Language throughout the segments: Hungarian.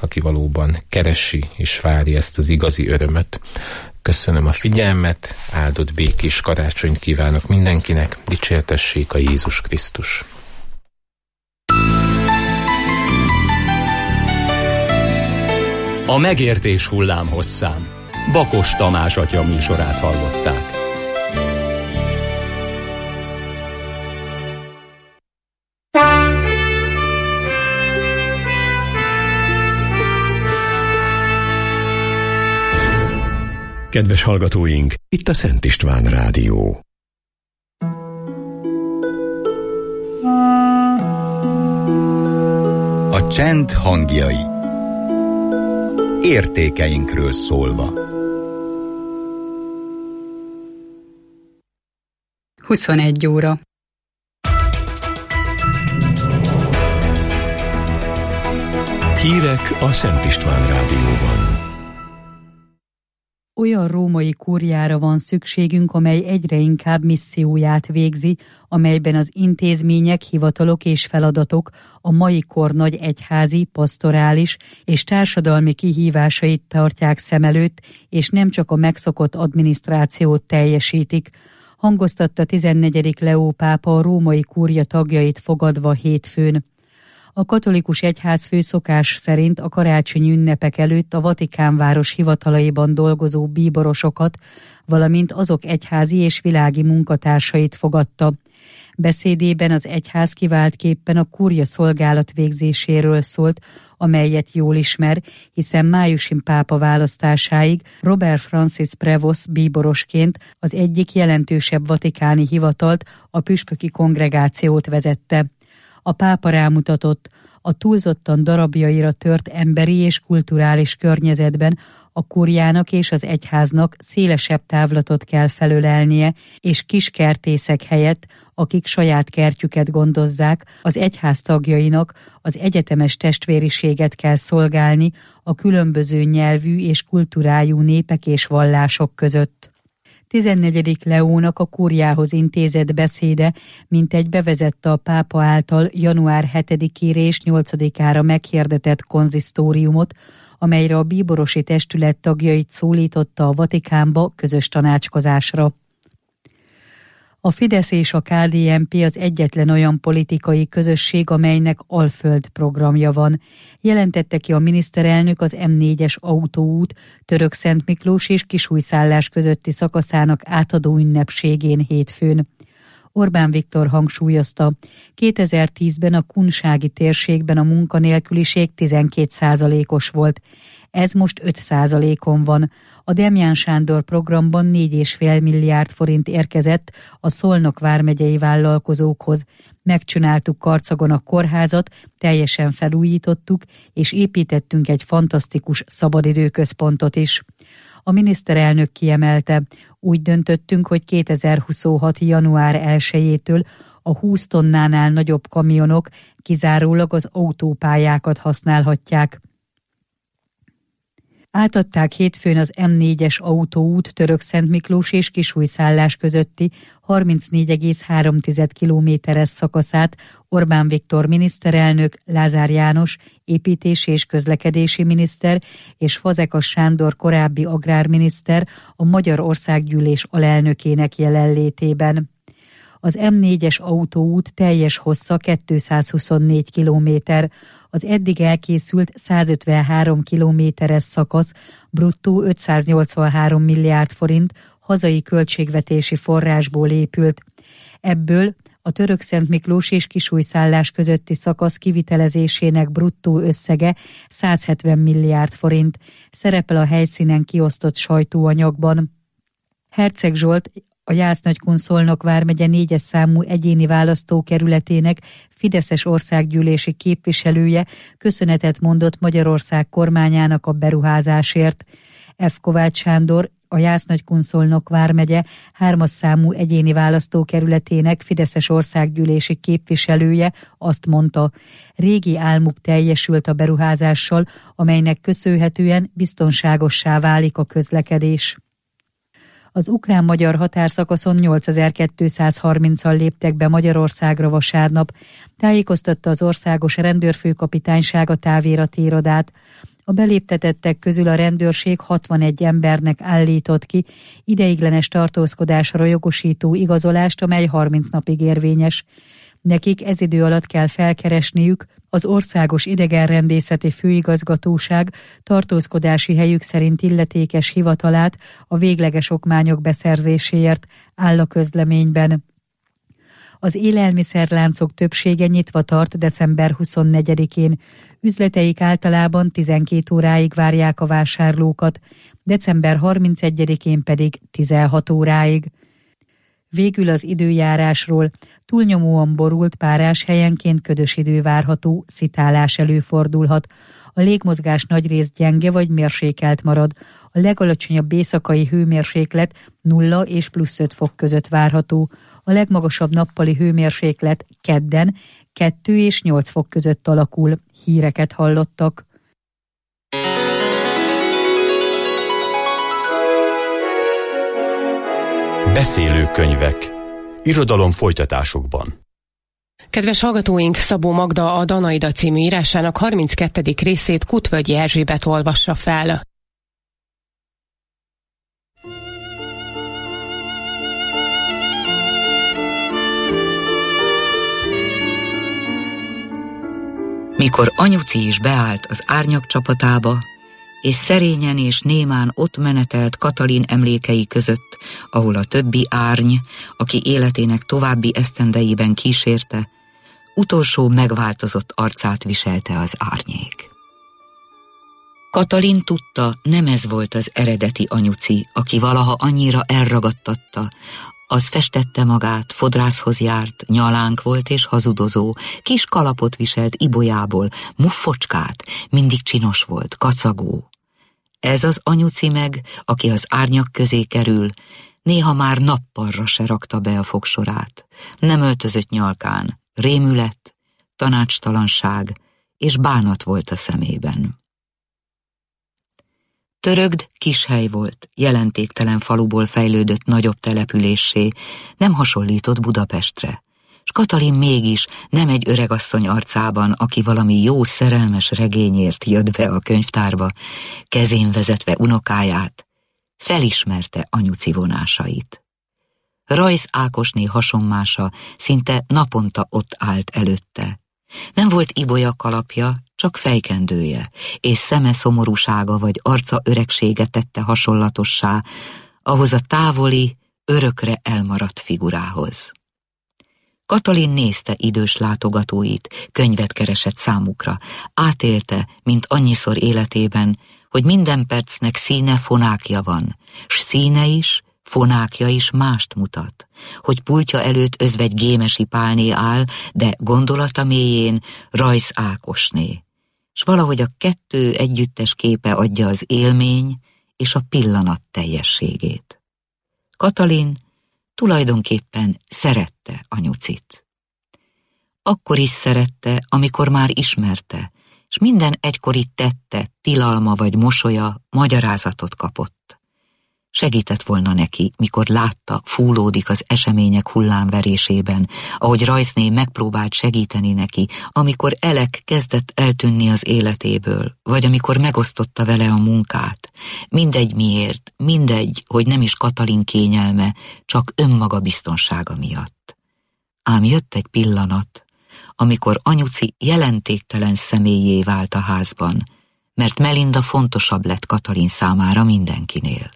aki valóban keresi és várja ezt az igazi örömöt. Köszönöm a figyelmet, áldott békés karácsonyt kívánok mindenkinek, dicsértessék a Jézus Krisztus! A megértés hullámhosszán Bakos Tamás atya műsorát hallották. Kedves hallgatóink, itt a Szent István Rádió. A csend hangjai. Értékeinkről szólva. 21 óra. Hírek a Szent István Rádióban. Olyan római kúriára van szükségünk, amely egyre inkább misszióját végzi, amelyben az intézmények, hivatalok és feladatok a mai kor nagy egyházi, pasztorális és társadalmi kihívásait tartják szem előtt, és nem csak a megszokott adminisztrációt teljesítik, hangoztatta 14. Leó pápa a római kúria tagjait fogadva hétfőn. A katolikus egyház főszokás szerint a karácsonyi ünnepek előtt a Vatikánváros hivatalaiban dolgozó bíborosokat, valamint azok egyházi és világi munkatársait fogadta. Beszédében az egyház kiváltképpen a kúria szolgálat végzéséről szólt, amelyet jól ismer, hiszen májusi pápa választásáig Robert Francis Prevost bíborosként az egyik jelentősebb vatikáni hivatalt, a püspöki kongregációt vezette. A pápa rámutatott, a túlzottan darabjaira tört emberi és kulturális környezetben a kúriának és az egyháznak szélesebb távlatot kell felölelnie, és kis kertészek helyett, akik saját kertjüket gondozzák, az egyház tagjainak az egyetemes testvériséget kell szolgálni a különböző nyelvű és kultúrájú népek és vallások között. 14. Leónak a kúriához intézett beszéde mintegy bevezette a pápa által január 7-ére és 8-ára meghirdetett konzisztóriumot, amelyre a bíborosi testület tagjait szólította a Vatikánba közös tanácskozásra. A Fidesz és a KDNP az egyetlen olyan politikai közösség, amelynek Alföld programja van. Jelentette ki a miniszterelnök az M4-es autóút Törökszentmiklós és Kisújszállás közötti szakaszának átadó ünnepségén hétfőn. Orbán Viktor hangsúlyozta, 2010-ben a kunsági térségben a munkanélküliség 12%-os volt. Ez most 5%-on van. A Demján Sándor programban 4,5 milliárd forint érkezett a Szolnok vármegyei vállalkozókhoz. Megcsináltuk Karcagon a kórházat, teljesen felújítottuk, és építettünk egy fantasztikus szabadidőközpontot is. A miniszterelnök kiemelte, úgy döntöttünk, hogy 2026. január 1-től a 20 tonnánál nagyobb kamionok kizárólag az autópályákat használhatják. Átadták hétfőn az M4-es autóút Törökszentmiklós és Kisújszállás közötti 34,3 kilométeres szakaszát Orbán Viktor miniszterelnök, Lázár János építési és közlekedési miniszter és Fazekas Sándor korábbi agrárminiszter a Magyar Országgyűlés alelnökének jelenlétében. Az M4-es autóút teljes hossza 224 kilométer, az eddig elkészült 153 kilométeres szakasz bruttó 583 milliárd forint hazai költségvetési forrásból épült. Ebből a Törökszentmiklós és Kisújszállás közötti szakasz kivitelezésének bruttó összege 170 milliárd forint, szerepel a helyszínen kiosztott sajtóanyagban. Herceg Zsolt, a Jász-Nagykun-Szolnok vármegye 4-es számú egyéni választókerületének fideszes országgyűlési képviselője köszönetet mondott Magyarország kormányának a beruházásért. F. Kovács Sándor, a Jász-Nagykun-Szolnok vármegye 3-as számú egyéni választókerületének fideszes országgyűlési képviselője azt mondta, régi álmuk teljesült a beruházással, amelynek köszönhetően biztonságossá válik a közlekedés. Az ukrán-magyar határszakaszon 8230-al léptek be Magyarországra vasárnap, tájékoztatta az országos rendőrfőkapitányság a távérati irodát. A beléptetettek közül a rendőrség 61 embernek állított ki ideiglenes tartózkodásra jogosító igazolást, amely 30 napig érvényes. Nekik ez idő alatt kell felkeresniük az Országos Idegenrendészeti Főigazgatóság tartózkodási helyük szerint illetékes hivatalát a végleges okmányok beszerzéséért, áll a közleményben. Az élelmiszerláncok többsége nyitva tart december 24-én. Üzleteik általában 12 óráig várják a vásárlókat, december 31-én pedig 16 óráig. Végül az időjárásról. Túlnyomóan borult, párás, helyenként ködös idő várható, szitálás előfordulhat. A légmozgás nagyrészt gyenge vagy mérsékelt marad. A legalacsonyabb éjszakai hőmérséklet 0 és +5 fok között várható. A legmagasabb nappali hőmérséklet kedden 2 és 8 fok között alakul. Híreket hallottak. Beszélő könyvek. Irodalom folytatásokban. Kedves hallgatóink, Szabó Magda a Danaida című írásának 32. részét Kutvölgyi Erzsébet olvassa fel. Mikor anyuci is beállt az árnyak csapatába, és szerényen és némán ott menetelt Katalin emlékei között, ahol a többi árny, aki életének további esztendeiben kísérte, utolsó megváltozott arcát viselte az árnyék. Katalin tudta, nem ez volt az eredeti anyuci, aki valaha annyira elragadtatta. Az festette magát, fodrászhoz járt, nyalánk volt és hazudozó, kis kalapot viselt ibolyából, muffocskát, mindig csinos volt, kacagó. Ez az anyuci meg, aki az árnyak közé kerül, néha már nappalra se rakta be a fogsorát. Nem öltözött nyalkán, rémület, tanácstalanság és bánat volt a szemében. Törögd kis hely volt, jelentéktelen faluból fejlődött nagyobb településsé, nem hasonlított Budapestre, s Katalin mégis nem egy öregasszony arcában, aki valami jó szerelmes regényért jött be a könyvtárba, kezén vezetve unokáját, felismerte anyuci vonásait. Rajz Ákosné hasonmása szinte naponta ott állt előtte. Nem volt ibolya kalapja, csak fejkendője, és szeme szomorúsága vagy arca öregsége tette hasonlatossá ahhoz a távoli, örökre elmaradt figurához. Katalin nézte idős látogatóit, könyvet keresett számukra, átélte, mint annyiszor életében, hogy minden percnek színe, fonákja van, s színe is, fonákja is mást mutat, hogy pultja előtt özvegy Gémesi Pálné áll, de gondolata mélyén Rajz Ákosné, s valahogy a kettő együttes képe adja az élmény és a pillanat teljességét. Katalin tulajdonképpen szerette anyucit. Akkor is szerette, amikor már ismerte, s minden egykori tette, tilalma vagy mosolya magyarázatot kapott. Segített volna neki, mikor látta, fúlódik az események hullámverésében, ahogy Rajzné megpróbált segíteni neki, amikor Elek kezdett eltűnni az életéből, vagy amikor megosztotta vele a munkát. Mindegy miért, mindegy, hogy nem is Katalin kényelme, csak önmaga biztonsága miatt. Ám jött egy pillanat, amikor anyuci jelentéktelen személlyé vált a házban, mert Melinda fontosabb lett Katalin számára mindenkinél.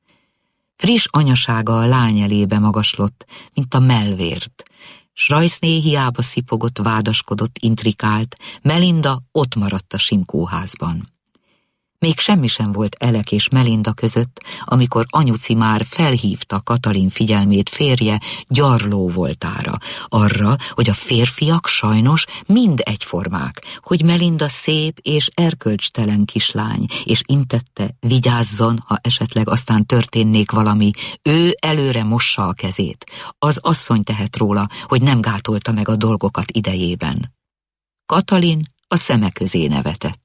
Friss anyasága a lány elébe magaslott, mint a mellvért, s Rajzné hiába szipogott, vádaskodott, intrikált, Melinda ott maradt a Simkóházban. Még semmi sem volt Elek és Melinda között, amikor anyuci már felhívta Katalin figyelmét férje gyarló voltára, arra, hogy a férfiak sajnos mind egyformák, hogy Melinda szép és erkölcstelen kislány, és intette, vigyázzon, ha esetleg aztán történnék valami, ő előre mossa a kezét. Az asszony tehet róla, hogy nem gátolta meg a dolgokat idejében. Katalin a szeme közé nevetett.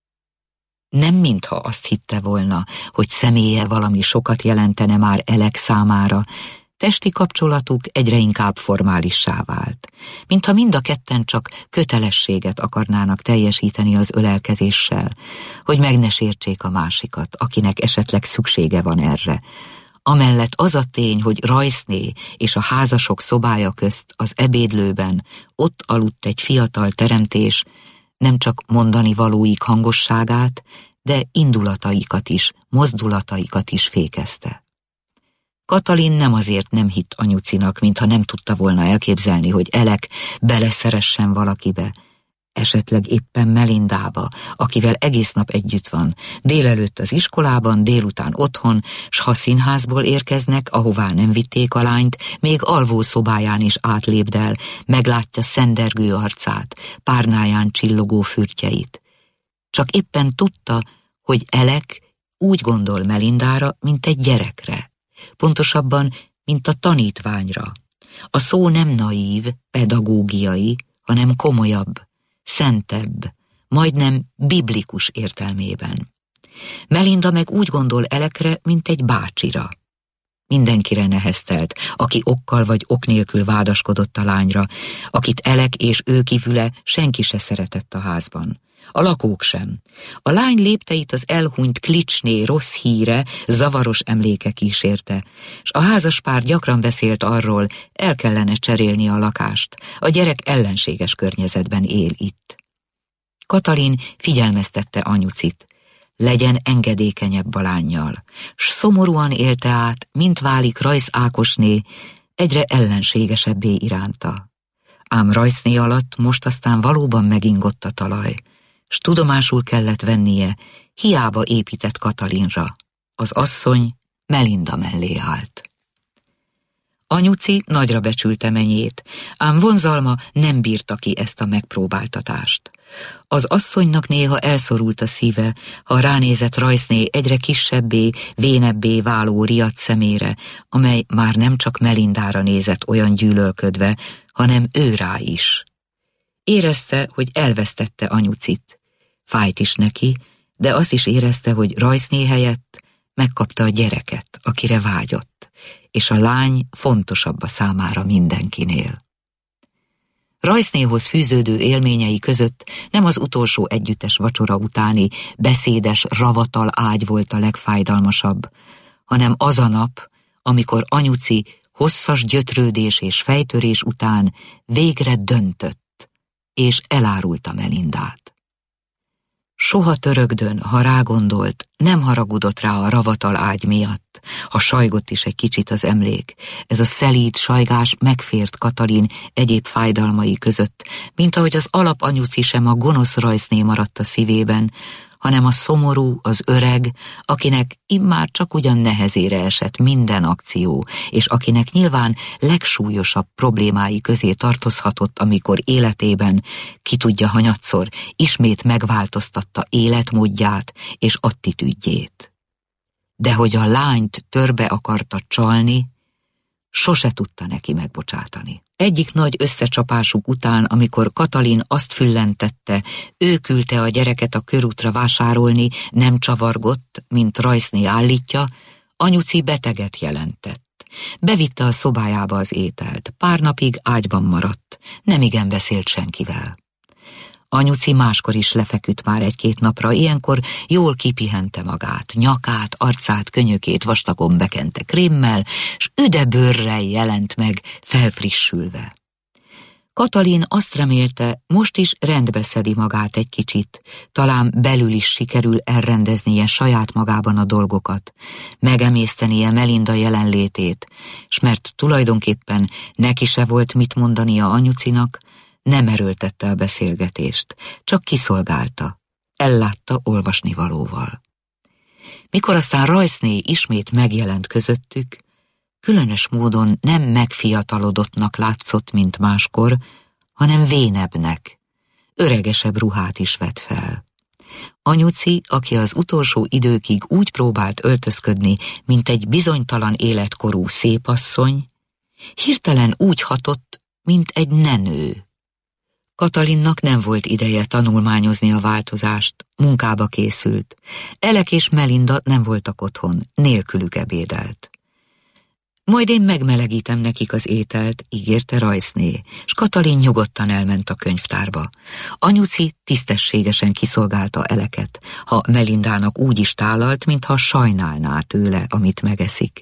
Nem mintha azt hitte volna, hogy személye valami sokat jelentene már Elek számára, Testi kapcsolatuk egyre inkább formálissá vált, mintha mind a ketten csak kötelességet akarnának teljesíteni az ölelkezéssel, hogy meg ne sértsék a másikat, akinek esetleg szüksége van erre. Amellett az a tény, hogy Royce-né és a házasok szobája közt az ebédlőben ott aludt egy fiatal teremtés, nem csak mondani valóik hangosságát, de indulataikat is, mozdulataikat is fékezte. Katalin nem azért nem hitt anyucinak, mintha nem tudta volna elképzelni, hogy Elek beleszeressen valakibe, esetleg éppen Melindába, akivel egész nap együtt van, délelőtt az iskolában, délután otthon, s ha színházból érkeznek, ahová nem vitték a lányt, még alvó szobáján is átlépdel, meglátja szendergő arcát, párnáján csillogó fürtjeit. Csak éppen tudta, hogy Elek úgy gondol Melindára, mint egy gyerekre, pontosabban, mint a tanítványra. A szó nem naív, pedagógiai, hanem komolyabb, szentebb, majdnem biblikus értelmében. Melinda meg úgy gondol Elekre, mint egy bácsira. Mindenkire neheztelt, aki okkal vagy ok nélkül vádaskodott a lányra, akit Elek és ő kívüle senki se szeretett a házban. A lakók sem. A lány lépteit az elhunyt Klicsné rossz híre, zavaros emléke kísérte, s a házaspár gyakran beszélt arról, el kellene cserélni a lakást, a gyerek ellenséges környezetben él itt. Katalin figyelmeztette anyucit, legyen engedékenyebb a lánnyal, s szomorúan élte át, mint válik Royce Ákosné egyre ellenségesebbé iránta. Ám Royce-né alatt most aztán valóban megingott a talaj, s tudomásul kellett vennie, hiába épített Katalinra. Az asszony Melinda mellé állt. Anyuci nagyra becsülte menyét, ám vonzalma nem bírta ki ezt a megpróbáltatást. Az asszonynak néha elszorult a szíve, ha ránézett Royce-né egyre kisebbé, vénebbé váló riadt szemére, amely már nem csak Melindára nézett olyan gyűlölködve, hanem ő rá is. Érezte, hogy elvesztette anyucit. Fájt is neki, de azt is érezte, hogy Royce-né helyett megkapta a gyereket, akire vágyott, és a lány fontosabb a számára mindenkinél. Royce-néhoz fűződő élményei között nem az utolsó együttes vacsora utáni beszédes ravatal ágy volt a legfájdalmasabb, hanem az a nap, amikor anyuci hosszas gyötrődés és fejtörés után végre döntött, és elárulta Melindát. Soha törökdön, ha rágondolt, nem haragudott rá a ravatal ágy miatt, ha sajgott is egy kicsit az emlék. Ez a szelíd sajgás megfért Katalin egyéb fájdalmai között, mint ahogy az alapanyuci sem a gonosz Royce-né maradt a szívében, hanem a szomorú, az öreg, akinek immár csak ugyan nehezére esett minden akció, és akinek nyilván legsúlyosabb problémái közé tartozhatott, amikor életében, ki tudja hanyatszor, ismét megváltoztatta életmódját és attitűdjét. De hogy a lányt törbe akarta csalni, sose tudta neki megbocsátani. Egyik nagy összecsapásuk után, amikor Katalin azt füllentette, ő küldte a gyereket a körútra vásárolni, nem csavargott, mint Royce-né állítja, anyuci beteget jelentett. Bevitte a szobájába az ételt, pár napig ágyban maradt, nemigen beszélt senkivel. Anyuci máskor is lefeküdt már egy-két napra, ilyenkor jól kipihente magát, nyakát, arcát, könyökét vastagon bekente krémmel, s üde bőrrel jelent meg, felfrissülve. Katalin azt remélte, most is rendbe szedi magát egy kicsit, talán belül is sikerül elrendeznie saját magában a dolgokat, megemésztenie Melinda jelenlétét, s mert tulajdonképpen neki se volt mit mondania anyucinak, nem erőltette a beszélgetést, csak kiszolgálta, ellátta olvasnivalóval. Mikor aztán Royce-né ismét megjelent közöttük, különös módon nem megfiatalodottnak látszott, mint máskor, hanem vénebbnek, öregesebb ruhát is vett fel. Anyuci, aki az utolsó időkig úgy próbált öltözködni, mint egy bizonytalan életkorú szépasszony, hirtelen úgy hatott, mint egy nenő. Katalinnak nem volt ideje tanulmányozni a változást, munkába készült. Elek és Melinda nem voltak otthon, nélkülük ebédelt. Majd én megmelegítem nekik az ételt, ígérte Rajszné, s Katalin nyugodtan elment a könyvtárba. Anyuci tisztességesen kiszolgálta Eleket, ha Melindának úgy is tálalt, mintha sajnálná tőle, amit megeszik.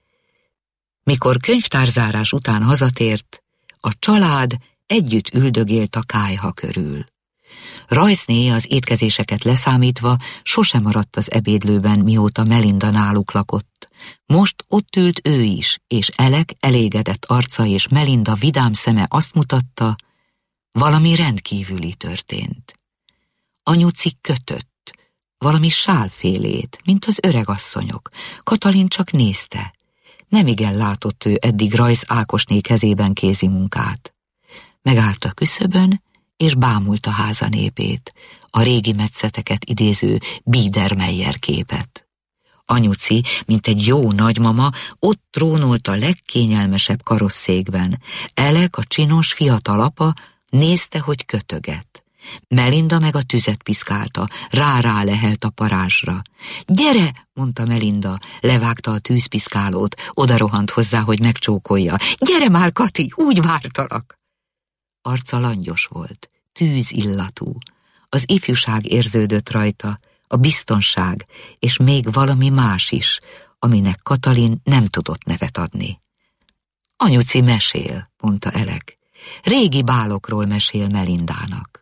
Mikor könyvtárzárás után hazatért, a család együtt üldögélt a kályha körül. Rajszné az étkezéseket leszámítva sosem maradt az ebédlőben, mióta Melinda náluk lakott. Most ott ült ő is, és Elek elégedett arca és Melinda vidám szeme azt mutatta, valami rendkívüli történt. Anyuci kötött, valami sálfélét, mint az öregasszonyok. Katalin csak nézte. Nemigen látott ő eddig Rajsz Ákosné kezében kézi munkát. Megállt a küszöbön, és bámult a háza népét, a régi metszeteket idéző Biedermeier képet. Anyuci, mint egy jó nagymama, ott trónolt a legkényelmesebb karosszékben. Elek, a csinos fiatal apa, nézte, hogy kötöget. Melinda meg a tüzet piszkálta, rá lehelt a parázsra. Gyere, mondta Melinda, levágta a tűzpiszkálót, odarohant hozzá, hogy megcsókolja. Gyere már, Kati, úgy vártalak! Arca langyos volt, tűzillatú. Az ifjúság érződött rajta, a biztonság, és még valami más is, aminek Katalin nem tudott nevet adni. Anyuci mesél, mondta Elek. Régi bálokról mesél Melindának.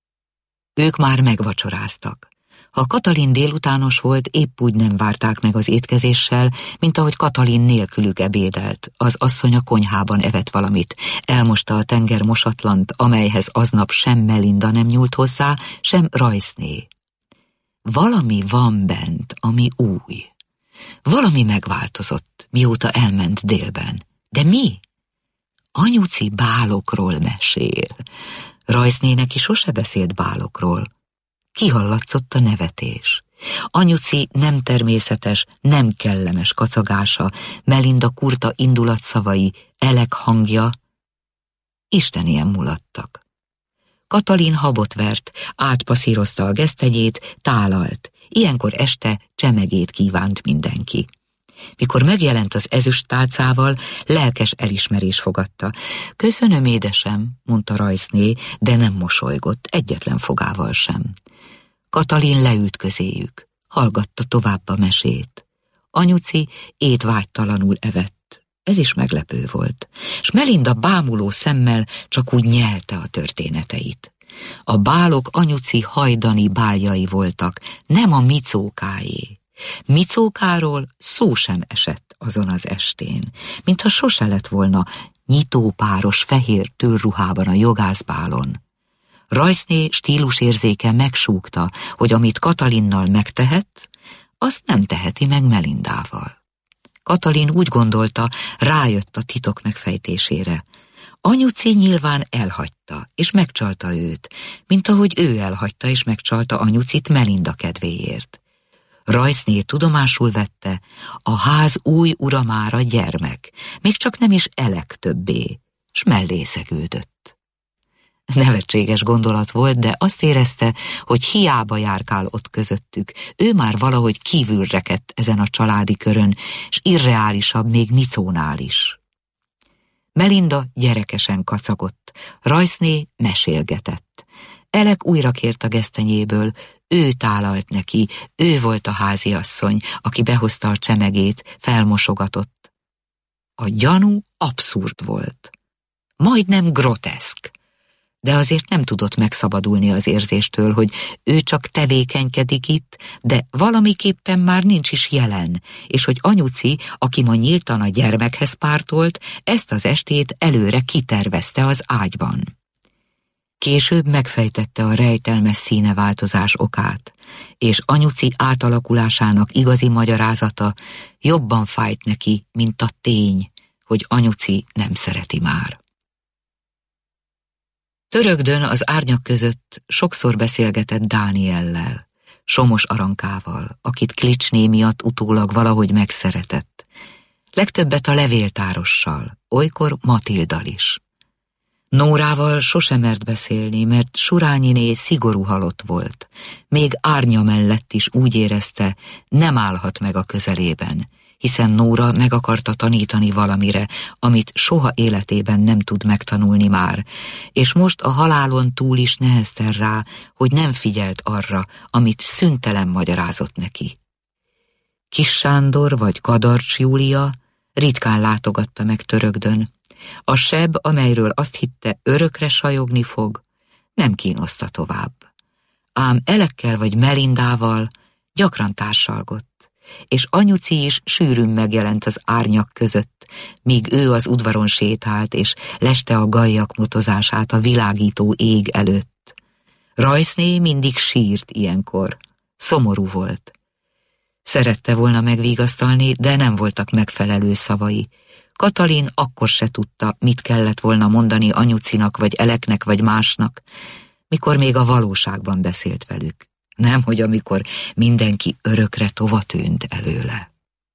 Ők már megvacsoráztak. Ha Katalin délutános volt, épp úgy nem várták meg az étkezéssel, mint ahogy Katalin nélkülük ebédelt. Az asszony a konyhában evett valamit. Elmosta a tenger mosatlant, amelyhez aznap sem Melinda nem nyúlt hozzá, sem Rajszné. Valami van bent, ami új. Valami megváltozott, mióta elment délben. De mi? Anyuci bálokról mesél. Rajsznének is sose beszélt bálokról. Kihallatszott a nevetés. Anyuci nem természetes, nem kellemes kacagása, Melinda kurta indulatszavai, Elek hangja, istenien mulattak. Katalin habot vert, átpasszírozta a gesztegyét, tálalt. Ilyenkor este csemegét kívánt mindenki. Mikor megjelent az ezüst tálcával, lelkes elismerés fogadta. Köszönöm, édesem, mondta Rajszné, de nem mosolygott, egyetlen fogával sem. Katalin leült közéjük, hallgatta tovább a mesét. Anyuci étvágytalanul evett, ez is meglepő volt, s Melinda bámuló szemmel csak úgy nyelte a történeteit. A bálok anyuci hajdani báljai voltak, nem a micókáé. Micókáról szó sem esett azon az estén, mintha sose lett volna nyitópáros fehér tőrruhában a jogászbálon. Rajszné stílusérzéke megsúgta, hogy amit Katalinnal megtehet, azt nem teheti meg Melindával. Katalin úgy gondolta, rájött a titok megfejtésére. Anyuci nyilván elhagyta, és megcsalta őt, mint ahogy ő elhagyta, és megcsalta anyucit Melinda kedvéért. Rajszné tudomásul vette, a ház új uramára gyermek, még csak nem is Elek többé, s mellé szegődött. Nevetséges gondolat volt, de azt érezte, hogy hiába járkál ott közöttük, ő már valahogy kívül rekedt ezen a családi körön, s irreálisabb még Micónál is. Melinda gyerekesen kacagott, Rajszné mesélgetett. Elek újra kért a gesztenyéből, ő tálalt neki, ő volt a háziasszony, aki behozta a csemegét, felmosogatott. A gyanú abszurd volt, majdnem groteszk, de azért nem tudott megszabadulni az érzéstől, hogy ő csak tevékenykedik itt, de valamiképpen már nincs is jelen, és hogy anyuci, aki ma nyíltan a gyermekhez pártolt, ezt az estét előre kitervezte az ágyban. Később megfejtette a rejtelmes színeváltozás okát, és anyuci átalakulásának igazi magyarázata jobban fájt neki, mint a tény, hogy anyuci nem szereti már. Törökdön az árnyak között sokszor beszélgetett Dániellel, Somos Arankával, akit Klicsné miatt utólag valahogy megszeretett. Legtöbbet a levéltárossal, olykor Matildal is. Nórával sosem mert beszélni, mert Surányiné szigorú halott volt. Még Árnya mellett is úgy érezte, nem állhat meg a közelében, hiszen Nóra meg akarta tanítani valamire, amit soha életében nem tud megtanulni már, és most a halálon túl is neheztel rá, hogy nem figyelt arra, amit szüntelen magyarázott neki. Kis Sándor vagy Kadarcs Júlia ritkán látogatta meg Törökdön. A seb, amelyről azt hitte, örökre sajogni fog, nem kínoszta tovább. Ám Elekkel vagy Melindával gyakran társalgott, és anyuci is sűrűn megjelent az árnyak között, míg ő az udvaron sétált, és leste a gallyak motozását a világító ég előtt. Rajszné mindig sírt ilyenkor, szomorú volt. Szerette volna megvigasztalni, de nem voltak megfelelő szavai. Katalin akkor se tudta, mit kellett volna mondani anyucinak, vagy Eleknek, vagy másnak, mikor még a valóságban beszélt velük. Nemhogy amikor mindenki örökre tovatűnt előle.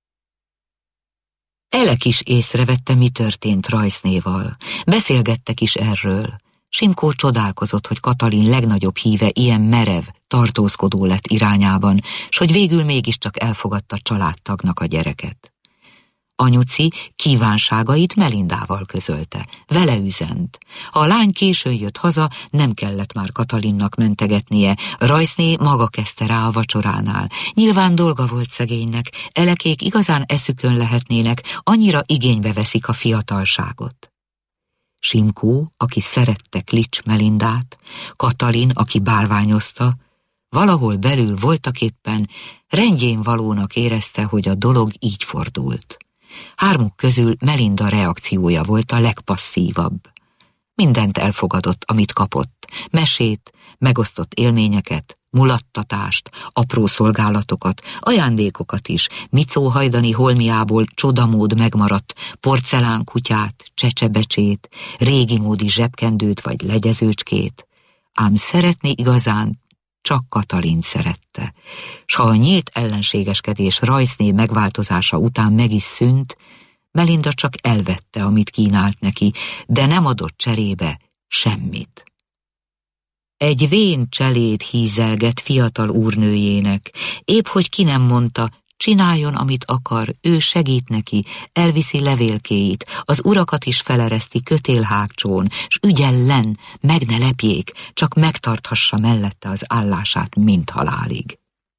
Elek is észrevette, mi történt Rajsznéval. Beszélgettek is erről. Simkó csodálkozott, hogy Katalin legnagyobb híve ilyen merev, tartózkodó lett irányában, s hogy végül mégiscsak elfogadta családtagnak a gyereket. Anyuci kívánságait Melindával közölte, vele üzent. Ha a lány későn jött haza, nem kellett már Katalinnak mentegetnie, Rajszné maga kezdte rá a vacsoránál. Nyilván dolga volt szegénynek, Elekék igazán eszükön lehetnének, annyira igénybe veszik a fiatalságot. Simkó, aki szerette Klics Melindát, Katalin, aki bálványozta, valahol belül voltaképpen rendjén valónak érezte, hogy a dolog így fordult. Hármuk közül Melinda reakciója volt a legpasszívabb. Mindent elfogadott, amit kapott, mesét, megosztott élményeket, mulattatást, apró szolgálatokat, ajándékokat is, micóhajdani holmiából csodamód megmaradt porcelánkutyát, csecsebecsét, régi módi zsebkendőt vagy legyezőcskét, ám szeretni igazán csak Katalint szerette, s ha a nyílt ellenségeskedés Rajszné megváltozása után meg is szűnt, Melinda csak elvette, amit kínált neki, de nem adott cserébe semmit. Egy vén cselét hízelgett fiatal úrnőjének, épp hogy ki nem mondta, csináljon, amit akar, ő segít neki, elviszi levélkéit, az urakat is felereszti kötélhágcsón, s ügyellen, meg ne lepjék, csak megtarthassa mellette az állását, mint halálig.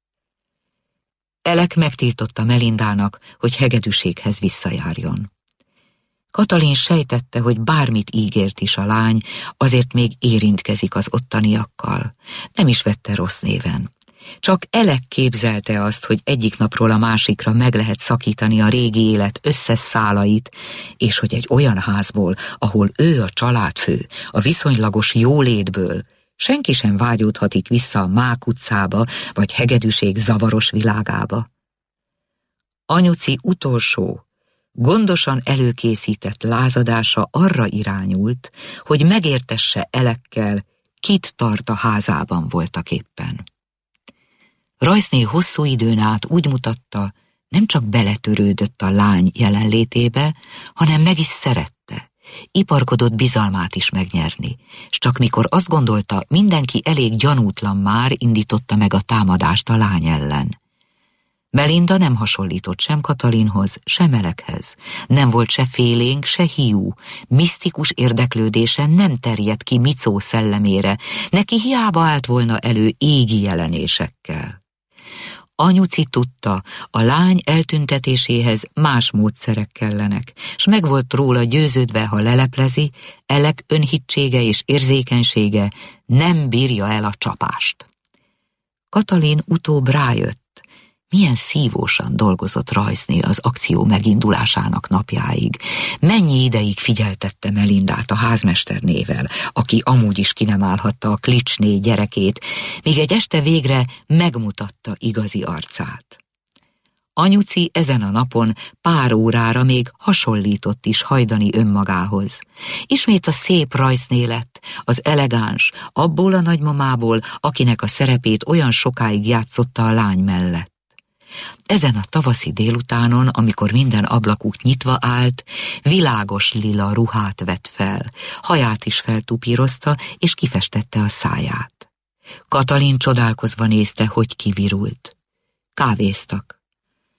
Elek megtiltotta Melindának, hogy hegedűséghez visszajárjon. Katalin sejtette, hogy bármit ígért is a lány, azért még érintkezik az ottaniakkal. Nem is vette rossz néven. Csak Elek képzelte azt, hogy egyik napról a másikra meg lehet szakítani a régi élet összes szálait, és hogy egy olyan házból, ahol ő a családfő, a viszonylagos jólétből, senki sem vágyódhatik vissza a Mák utcába, vagy hegedűség zavaros világába. Anyuci utolsó, gondosan előkészített lázadása arra irányult, hogy megértesse Elekkel, kit tart a házában voltaképpen. Rajszné hosszú időn át úgy mutatta, nem csak beletörődött a lány jelenlétébe, hanem meg is szerette, iparkodott bizalmát is megnyerni, s csak mikor azt gondolta, mindenki elég gyanútlan már, indította meg a támadást a lány ellen. Melinda nem hasonlított sem Katalinhoz, sem Elekhez. Nem volt se félénk, se hiú. Misztikus érdeklődése nem terjedt ki Micó szellemére, neki hiába állt volna elő égi jelenésekkel. Anyuci tudta, a lány eltüntetéséhez más módszerek kellenek, s meg volt róla győződve, ha leleplezi, Elek önhitsége és érzékenysége nem bírja el a csapást. Katalin utóbb rájött, milyen szívósan dolgozott Rajszné az akció megindulásának napjáig. Mennyi ideig figyeltette Melindát a házmesternével, aki amúgy is ki nem állhatta a Klicsné gyerekét, míg egy este végre megmutatta igazi arcát. Anyuci ezen a napon pár órára még hasonlított is hajdani önmagához. Ismét a szép Rajszné lett, az elegáns, abból a nagymamából, akinek a szerepét olyan sokáig játszotta a lány mellett. Ezen a tavaszi délutánon, amikor minden ablakuk nyitva állt, világos lila ruhát vett fel, haját is feltupírozta, és kifestette a száját. Katalin csodálkozva nézte, hogy kivirult. Kávéztak.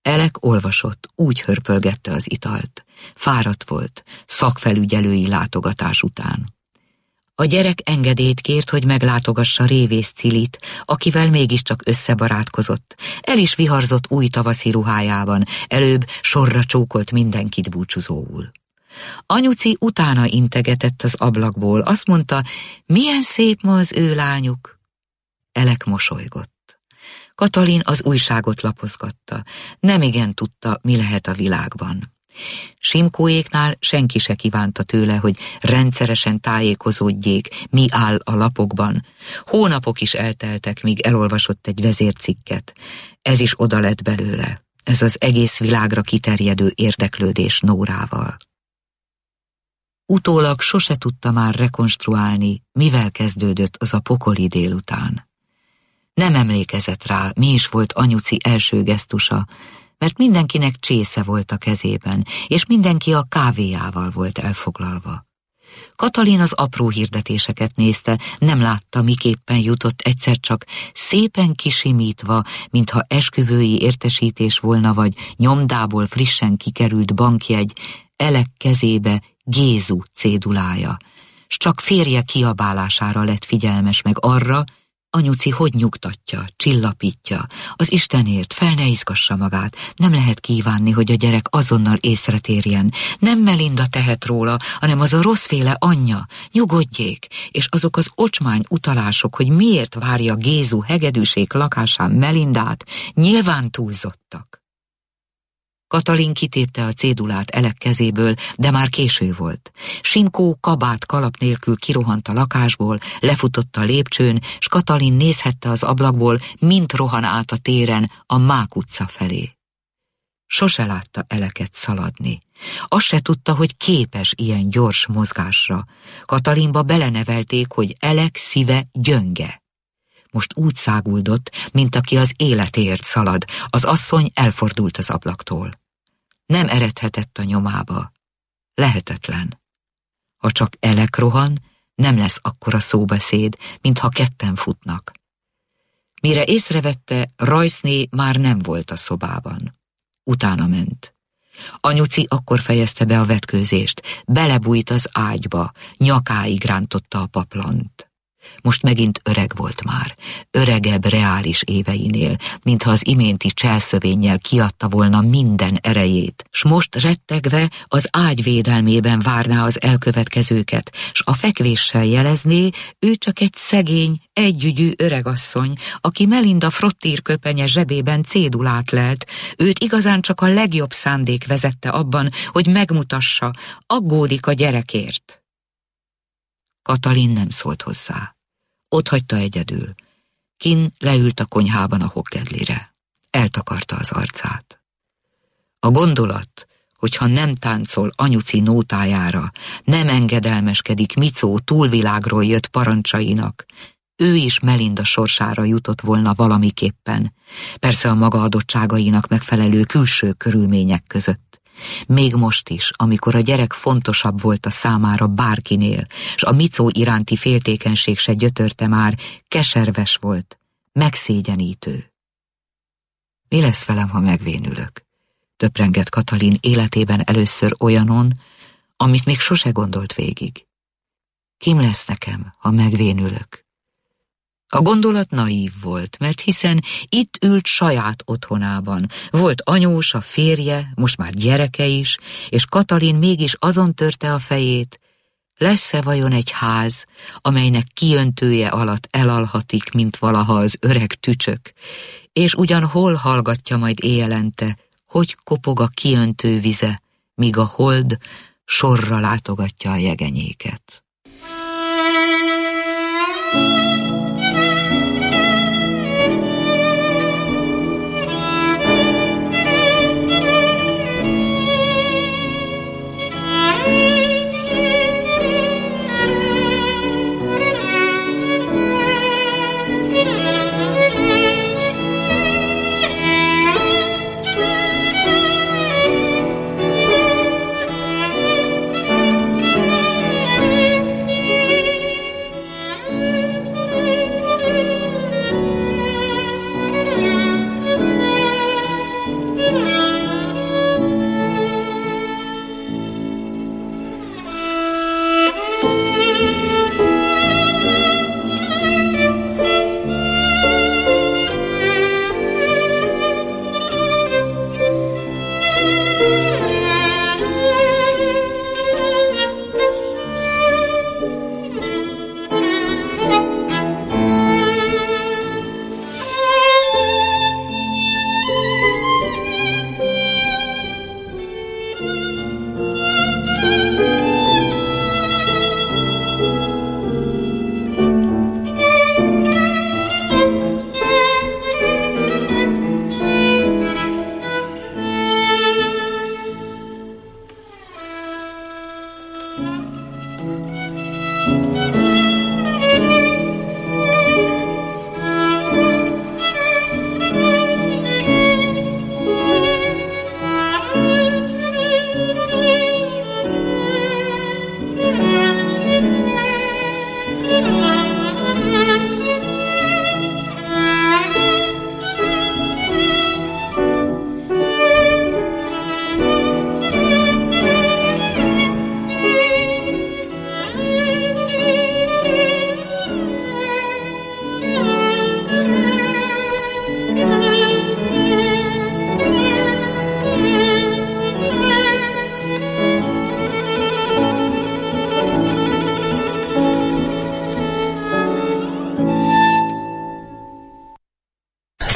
Elek olvasott, úgy hörpölgette az italt. Fáradt volt, szakfelügyelői látogatás után. A gyerek engedélyt kért, hogy meglátogassa révész Cilit, akivel mégiscsak összebarátkozott. El is viharzott új tavaszi ruhájában, előbb sorra csókolt mindenkit búcsúzóul. Anyuci utána integetett az ablakból, azt mondta, milyen szép ma az ő lányuk. Elek mosolygott. Katalin az újságot lapozgatta, nemigen tudta, mi lehet a világban. Simkóéknál senki se kívánta tőle, hogy rendszeresen tájékozódjék, mi áll a lapokban. Hónapok is elteltek, míg elolvasott egy vezércikket. Ez is oda lett belőle, ez az egész világra kiterjedő érdeklődés Nórával. Utólag sose tudta már rekonstruálni, mivel kezdődött az a pokoli délután. Nem emlékezett rá, mi is volt anyuci első gesztusa, mert mindenkinek csésze volt a kezében, és mindenki a kávéjával volt elfoglalva. Katalin az apró hirdetéseket nézte, nem látta, miképpen jutott egyszer csak szépen kisimítva, mintha esküvői értesítés volna, vagy nyomdából frissen kikerült bankjegy, Elek kezébe Gézu cédulája, s csak férje kiabálására lett figyelmes, meg arra, anyuci hogy nyugtatja, csillapítja, az Istenért fel ne izgassa magát, nem lehet kívánni, hogy a gyerek azonnal észre térjen. Nem Melinda tehet róla, hanem az a rosszféle anyja, nyugodjék, és azok az ocsmány utalások, hogy miért várja Gézu hegedűsék lakásán Melindát, nyilván túlzottak. Katalin kitépte a cédulát Elek kezéből, de már késő volt. Simkó kabát kalap nélkül kirohant a lakásból, lefutott a lépcsőn, s Katalin nézhette az ablakból, mint rohan át a téren a Mák utca felé. Sose látta Eleket szaladni. Azt se tudta, hogy képes ilyen gyors mozgásra. Katalinba belenevelték, hogy Elek szíve gyönge. Most úgy száguldott, mint aki az életéért szalad. Az asszony elfordult az ablaktól. Nem eredhetett a nyomába. Lehetetlen. Ha csak Elek rohan, nem lesz akkora szóbeszéd, mintha ketten futnak. Mire észrevette, Rajszné már nem volt a szobában. Utána ment. Anyuci akkor fejezte be a vetkőzést, belebújt az ágyba, nyakáig rántotta a paplant. Most megint öreg volt már, öregebb reális éveinél, mintha az iménti cselszövénnyel kiadta volna minden erejét, s most rettegve az ágy védelmében várná az elkövetkezőket, s a fekvéssel jelezné, ő csak egy szegény, együgyű öregasszony, aki Melinda frottírköpenye zsebében cédulát lelt, őt igazán csak a legjobb szándék vezette abban, hogy megmutassa, aggódik a gyerekért. Katalin nem szólt hozzá. Otthagyta egyedül. Kinn leült a konyhában a hokkedlire. Eltakarta az arcát. A gondolat, hogyha nem táncol anyuci nótájára, nem engedelmeskedik Micó túlvilágról jött parancsainak, ő is Melinda sorsára jutott volna valamiképpen, persze a maga adottságainak megfelelő külső körülmények között. Még most is, amikor a gyerek fontosabb volt a számára bárkinél, s a Micó iránti féltékenység se gyötörte már, keserves volt, megszégyenítő. Mi lesz velem, ha megvénülök? Töprengett Katalin életében először olyanon, amit még sose gondolt végig. Kim lesz nekem, ha megvénülök? A gondolat naív volt, mert hiszen itt ült saját otthonában. Volt anyósa, férje, most már gyereke is, és Katalin mégis azon törte a fejét, lesz-e vajon egy ház, amelynek kiöntője alatt elalhatik, mint valaha az öreg tücsök, és ugyan hol hallgatja majd éjjelente, hogy kopog a kiöntő vize, míg a hold sorra látogatja a jegenyéket.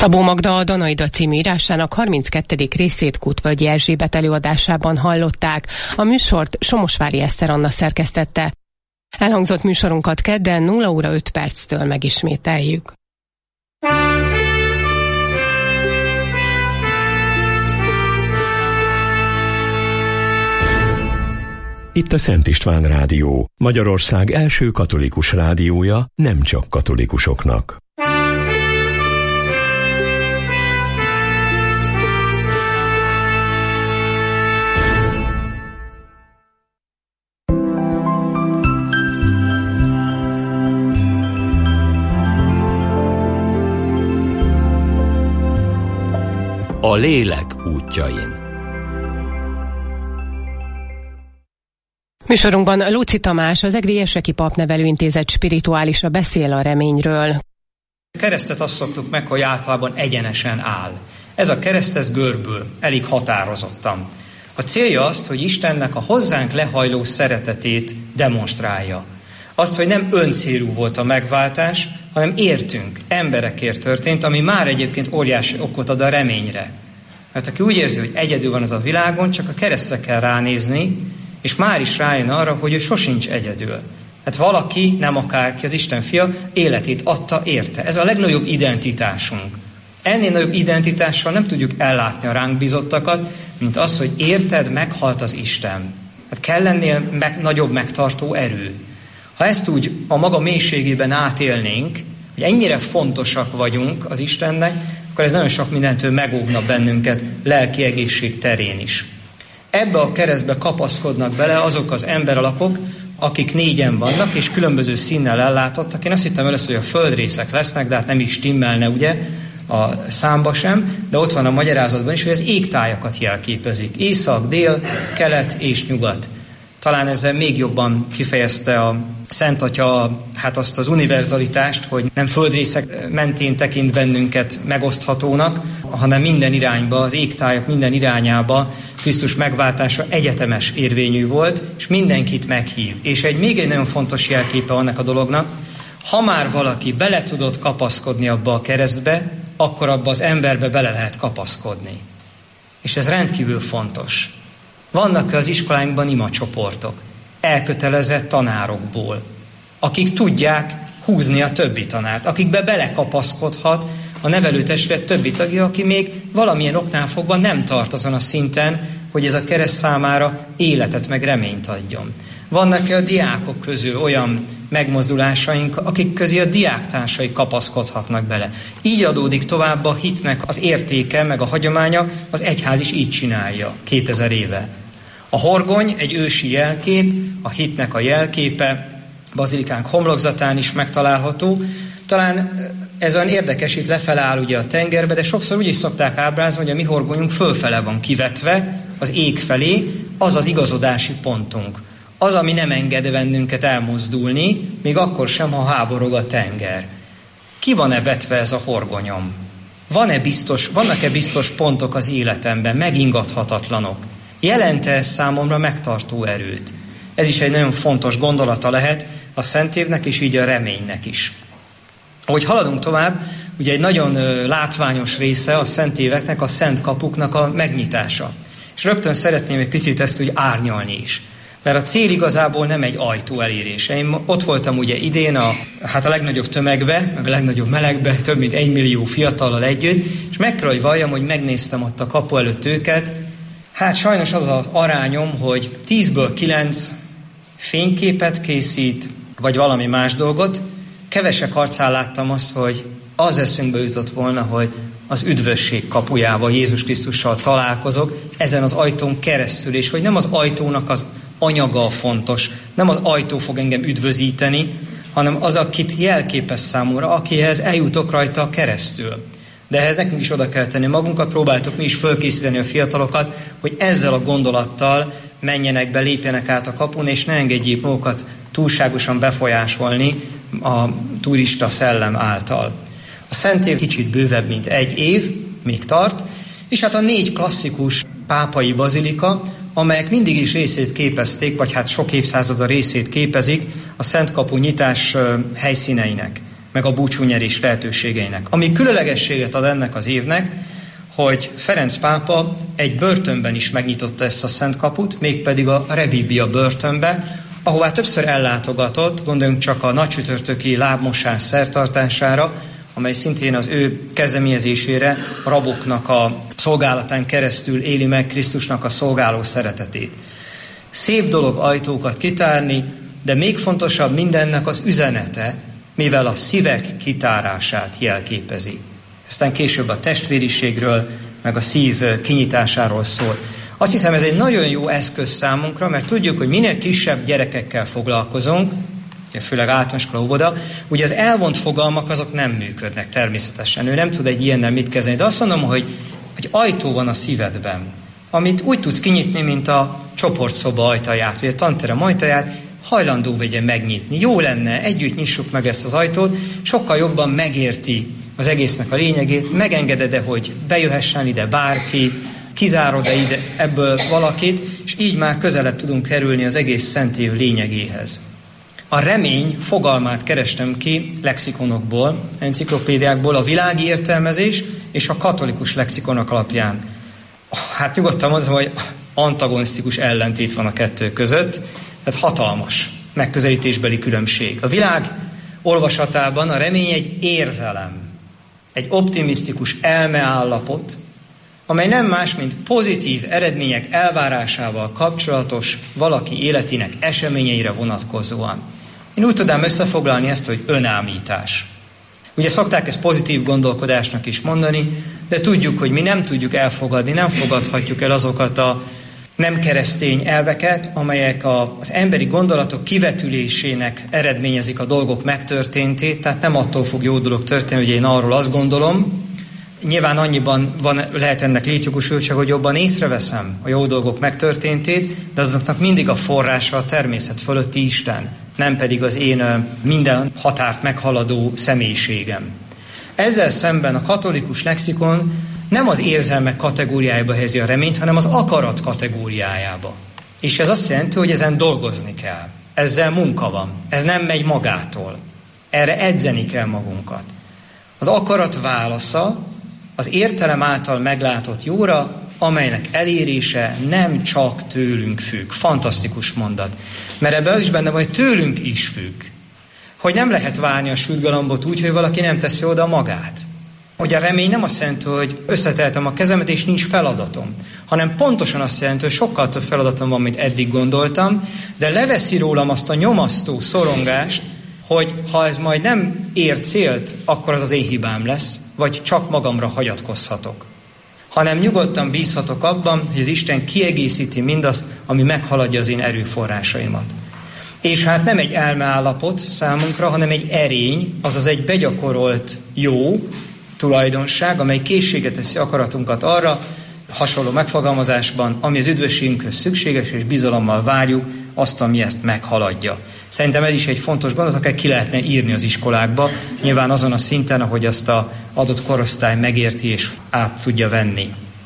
Szabó Magda a Danaida című írásának 32. részét Kutvölgyi Erzsébet előadásában hallották. A műsort Somosvári Eszter Anna szerkesztette. Elhangzott műsorunkat kedden 0 óra 5 perctől megismételjük. Itt a Szent István Rádió, Magyarország első katolikus rádiója, nem csak katolikusoknak. A lélek útjain. Műsorunkban Lóczy Tamás, az Egri Érseki Papnevelőintézet spirituálisa beszél a reményről. A keresztet azt szoktuk meg, hogy általában egyenesen áll. Ez a kereszt, ez görbül, elég határozottan. A célja az, hogy Istennek a hozzánk lehajló szeretetét demonstrálja. Azt, hogy nem öncélú volt a megváltás, hanem értünk, emberekért történt, ami már egyébként óriási okot ad a reményre. Mert aki úgy érzi, hogy egyedül van az a világon, csak a keresztre kell ránézni, és már is rájön arra, hogy ő sosincs egyedül. Hát valaki, nem akárki, az Isten fia, életét adta érte. Ez a legnagyobb identitásunk. Ennél nagyobb identitással nem tudjuk ellátni a ránk bizottakat, mint az, hogy érted, meghalt az Isten. Hát kell lennél nagyobb megtartó erő. Ha ezt úgy a maga mélységében átélnénk, hogy ennyire fontosak vagyunk az Istennek, akkor ez nagyon sok mindentől megóvna bennünket lelki egészség terén is. Ebbe a keresztbe kapaszkodnak bele azok az emberalakok, akik 4-en vannak, és különböző színnel ellátottak. Én azt hittem először, hogy a földrészek lesznek, de hát nem is stimmelne, ugye, a számba sem, de ott van a magyarázatban is, hogy az égtájakat jelképezik. Észak, dél, kelet és nyugat. Talán ezzel még jobban kifejezte a Szent Atya hát azt az univerzalitást, hogy nem földrészek mentén tekint bennünket megoszthatónak, hanem minden irányba, az égtájak minden irányába Krisztus megváltása egyetemes érvényű volt, és mindenkit meghív. És még egy nagyon fontos jelképe annak a dolognak, ha már valaki bele tudott kapaszkodni abba a keresztbe, akkor abba az emberbe bele lehet kapaszkodni. És ez rendkívül fontos. Vannak az iskolánkban imacsoportok, elkötelezett tanárokból, akik tudják húzni a többi tanárt, akikbe belekapaszkodhat a nevelőtestület többi tagja, aki még valamilyen oknál fogva nem tart azon a szinten, hogy ez a kereszt számára életet meg reményt adjon. Vannak a diákok közül olyan megmozdulásaink, akik közé a diáktársai kapaszkodhatnak bele. Így adódik tovább a hitnek az értéke, meg a hagyománya, az egyház is így csinálja 2000 éve. A horgony egy ősi jelkép, a hitnek a jelképe, bazilikánk homlokzatán is megtalálható. Talán ez olyan érdekes, itt lefele áll ugye a tengerbe, de sokszor úgy is szokták ábrázolni, hogy a mi horgonyunk fölfele van kivetve, az ég felé, az az igazodási pontunk. Az, ami nem enged bennünket elmozdulni, még akkor sem, ha háborog a tenger. Ki van-e vetve ez a horgonyom? Vannak-e biztos pontok az életemben, megingathatatlanok? Jelent-e ez számomra megtartó erőt? Ez is egy nagyon fontos gondolata lehet a Szent Évnek és így a reménynek is. Ahogy haladunk tovább, ugye egy nagyon látványos része a Szent Éveknek, a Szent Kapuknak a megnyitása. És rögtön szeretném egy picit ezt úgy árnyalni is. Mert a cél igazából nem egy ajtó elérése. Én ott voltam ugye idén a legnagyobb tömegbe, meg a legnagyobb melegbe, több mint 1 millió fiatallal együtt, és meg kell, hogy valljam, hogy megnéztem ott a kapu előtt őket. Hát sajnos az az arányom, hogy 10-ből 9 fényképet készít, vagy valami más dolgot. Kevesek arcán láttam azt, hogy az eszünkbe jutott volna, hogy az üdvösség kapujával Jézus Krisztussal találkozok, ezen az ajtón keresztül, és hogy nem az ajtónak az anyaga a fontos, nem az ajtó fog engem üdvözíteni, hanem az, akit jelképez számomra, akihez eljutok rajta keresztül. De ehhez nekünk is oda kell tenni magunkat, próbáltuk mi is fölkészíteni a fiatalokat, hogy ezzel a gondolattal menjenek be, lépjenek át a kapun, és ne engedjék magukat túlságosan befolyásolni a turista szellem által. A Szent Év kicsit bővebb, mint 1 év, még tart, és hát a 4 klasszikus pápai bazilika, amelyek mindig is részét képezték, vagy hát sok évszázada részét képezik a Szent Kapu nyitás helyszíneinek. meg a búcsúnyerés lehetőségeinek. Ami különlegességet ad ennek az évnek, hogy Ferenc pápa egy börtönben is megnyitotta ezt a Szent Kaput, mégpedig a Rebibbia börtönbe, ahová többször ellátogatott, gondoljunk csak a nagycsütörtöki lábmosás szertartására, amely szintén az ő kezdeményezésére a raboknak a szolgálatán keresztül éli meg Krisztusnak a szolgáló szeretetét. Szép dolog ajtókat kitárni, de még fontosabb mindennek az üzenete, mivel a szívek kitárását jelképezi. Aztán később a testvériségről, meg a szív kinyitásáról szól. Azt hiszem, ez egy nagyon jó eszköz számunkra, mert tudjuk, hogy minél kisebb gyerekekkel foglalkozunk, főleg általános iskola, óvoda, ugye az elvont fogalmak azok nem működnek természetesen. Ő nem tud egy ilyennel mit kezdeni, de azt mondom, hogy egy ajtó van a szívedben, amit úgy tudsz kinyitni, mint a csoportszoba ajtaját, vagy a tanterem ajtaját, hajlandó vegye megnyitni. Jó lenne, együtt nyissuk meg ezt az ajtót, sokkal jobban megérti az egésznek a lényegét, megengeded-e, hogy bejöhessen ide bárki, kizárod-e ide ebből valakit, és így már közelebb tudunk kerülni az egész szentély lényegéhez. A remény fogalmát kerestem ki lexikonokból, enciklopédiákból, a világi értelmezés és a katolikus lexikonok alapján. Hát nyugodtan mondom, hogy antagonisztikus ellentét van a kettő között, tehát hatalmas megközelítésbeli különbség. A világ olvasatában a remény egy érzelem, egy optimisztikus elmeállapot, amely nem más, mint pozitív eredmények elvárásával kapcsolatos valaki életének eseményeire vonatkozóan. Én úgy tudnám összefoglalni ezt, hogy önállítás. Ugye szokták ezt pozitív gondolkodásnak is mondani, de tudjuk, hogy mi nem tudjuk elfogadni, nem fogadhatjuk el azokat a nem keresztény elveket, amelyek az emberi gondolatok kivetülésének eredményezik a dolgok megtörténtét, tehát nem attól fog jó dolog történni, hogy én arról azt gondolom. Nyilván annyiban lehet ennek létjogosultság, hogy jobban észreveszem a jó dolgok megtörténtét, de azoknak mindig a forrása a természet fölötti Isten, nem pedig az én minden határt meghaladó személyiségem. Ezzel szemben a katolikus lexikon nem az érzelmek kategóriájába helyezi a reményt, hanem az akarat kategóriájába. És ez azt jelenti, hogy ezen dolgozni kell. Ezzel munka van. Ez nem megy magától. Erre edzeni kell magunkat. Az akarat válasza az értelem által meglátott jóra, amelynek elérése nem csak tőlünk függ. Fantasztikus mondat. Mert ebben az is benne van, hogy tőlünk is függ. Hogy nem lehet várni a sütgalambot úgy, hogy valaki nem teszi oda magát. Hogy a remény nem azt jelenti, hogy összeteltem a kezemet, és nincs feladatom, hanem pontosan azt jelenti, hogy sokkal több feladatom van, mint eddig gondoltam, de leveszi rólam azt a nyomasztó szorongást, hogy ha ez majd nem ér célt, akkor az én hibám lesz, vagy csak magamra hagyatkozhatok. Hanem nyugodtan bízhatok abban, hogy az Isten kiegészíti mindazt, ami meghaladja az én erőforrásaimat. És hát nem egy elmeállapot számunkra, hanem egy erény, azaz egy begyakorolt jó tulajdonság, amely készséget teszi akaratunkat arra, hasonló megfogalmazásban, ami az üdvösségünkhöz szükséges, és bizalommal várjuk azt, ami ezt meghaladja. Szerintem ez is egy fontos gondolat, akár ki lehetne írni az iskolákba, nyilván azon a szinten, ahogy azt az adott korosztály megérti és át tudja venni.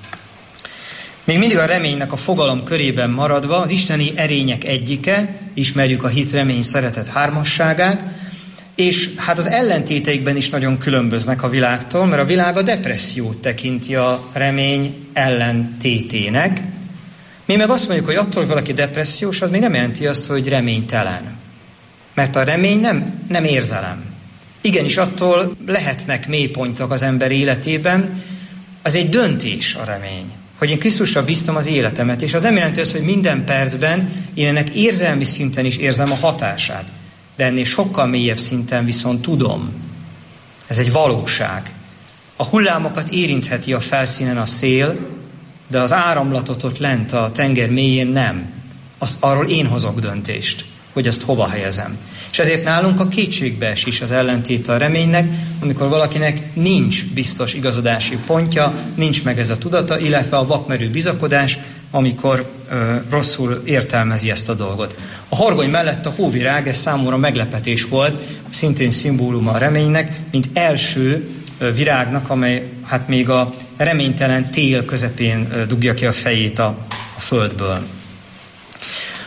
Még mindig a reménynek a fogalom körében maradva, az isteni erények egyike, ismerjük a hit, remény, szeretet hármasságát, és hát az ellentéteikben is nagyon különböznek a világtól, mert a világ a depressziót tekinti a remény ellentétének. Mi meg azt mondjuk, hogy attól, hogy valaki depressziós, az még nem jelenti azt, hogy reménytelen. Mert a remény nem érzelem. Igenis, attól lehetnek mélypontok az ember életében, az egy döntés a remény. Hogy én Krisztusra bíztam az életemet, és az nem jelenti azt, hogy minden percben én ennek érzelmi szinten is érzem a hatását. De ennél sokkal mélyebb szinten viszont tudom. Ez egy valóság. A hullámokat érintheti a felszínen a szél, de az áramlatot ott lent a tenger mélyén nem. Arról én hozok döntést, hogy azt hova helyezem. És ezért nálunk a kétségbeesés az ellentéte a reménynek, amikor valakinek nincs biztos igazodási pontja, nincs meg ez a tudata, illetve a vakmerő bizakodás, amikor rosszul értelmezi ezt a dolgot. A horgony mellett a hóvirág, ez számomra meglepetés volt, szintén szimbóluma a reménynek, mint első virágnak, amely hát még a reménytelen tél közepén dugja ki a fejét a földből.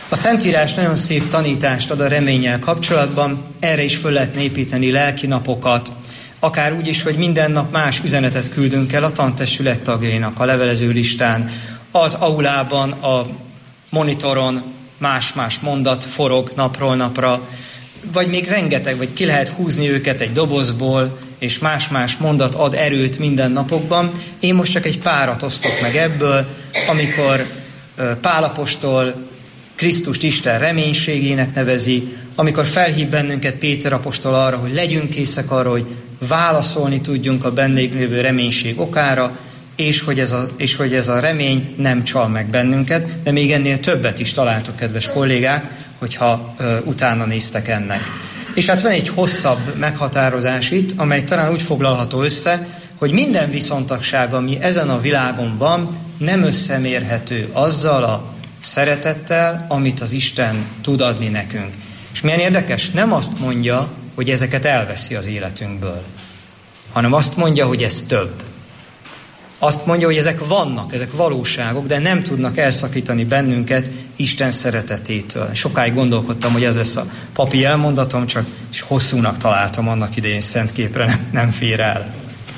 A Szentírás nagyon szép tanítást ad a reménnyel kapcsolatban, erre is föl lehetne építeni lelkinapokat, akár úgy is, hogy minden nap más üzenetet küldünk el a tantestület tagjainak, a levelező listán, az aulában, a monitoron más-más mondat forog napról napra, vagy még rengeteg, vagy ki lehet húzni őket egy dobozból, és más-más mondat ad erőt minden napokban. Én most csak egy párat osztok meg ebből, amikor Pál apostol Krisztust Isten reménységének nevezi, amikor felhív bennünket Péter apostol arra, hogy legyünk készek arra, hogy válaszolni tudjunk a bennünk lévő reménység okára, és hogy ez a remény nem csal meg bennünket, de még ennél többet is találtok, kedves kollégák, hogyha utána néztek ennek. És hát van egy hosszabb meghatározás itt, amely talán úgy foglalható össze, hogy minden viszontagság, ami ezen a világon van, nem összemérhető azzal a szeretettel, amit az Isten tud adni nekünk. És milyen érdekes, nem azt mondja, hogy ezeket elveszi az életünkből, hanem azt mondja, hogy ez több. Azt mondja, hogy ezek vannak, ezek valóságok, de nem tudnak elszakítani bennünket Isten szeretetétől. Sokáig gondolkodtam, hogy ez lesz a papi elmondatom, csak és hosszúnak találtam annak idején szentképre, nem fér el.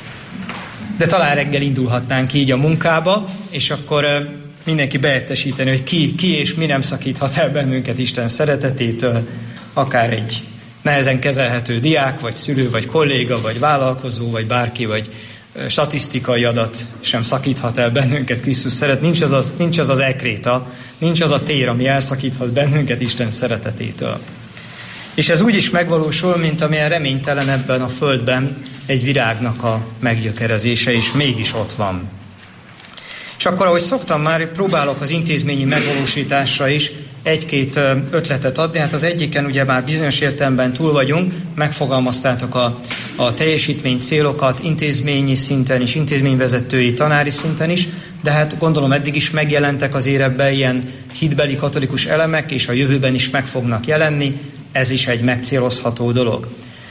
De talán reggel indulhatnánk így a munkába, és akkor mindenki beértesíteni, hogy ki és mi nem szakíthat el bennünket Isten szeretetétől, akár egy nehezen kezelhető diák, vagy szülő, vagy kolléga, vagy vállalkozó, vagy bárki, vagy statisztikai adat sem szakíthat el bennünket Krisztus szeret. Nincs az ekréta, nincs az a tér, ami elszakíthat bennünket Isten szeretetétől. És ez úgy is megvalósul, mint amilyen reménytelen ebben a földben egy virágnak a meggyökerezése, és mégis ott van. És akkor, ahogy szoktam már, próbálok az intézményi megvalósításra is egy-két ötletet adni. Hát az egyiken ugye már bizonyos értelemben túl vagyunk, megfogalmaztátok a teljesítmény célokat intézményi szinten is, intézményvezetői, tanári szinten is, de hát gondolom eddig is megjelentek azért ebben ilyen hitbeli katolikus elemek, és a jövőben is meg fognak jelenni, ez is egy megcélozható dolog.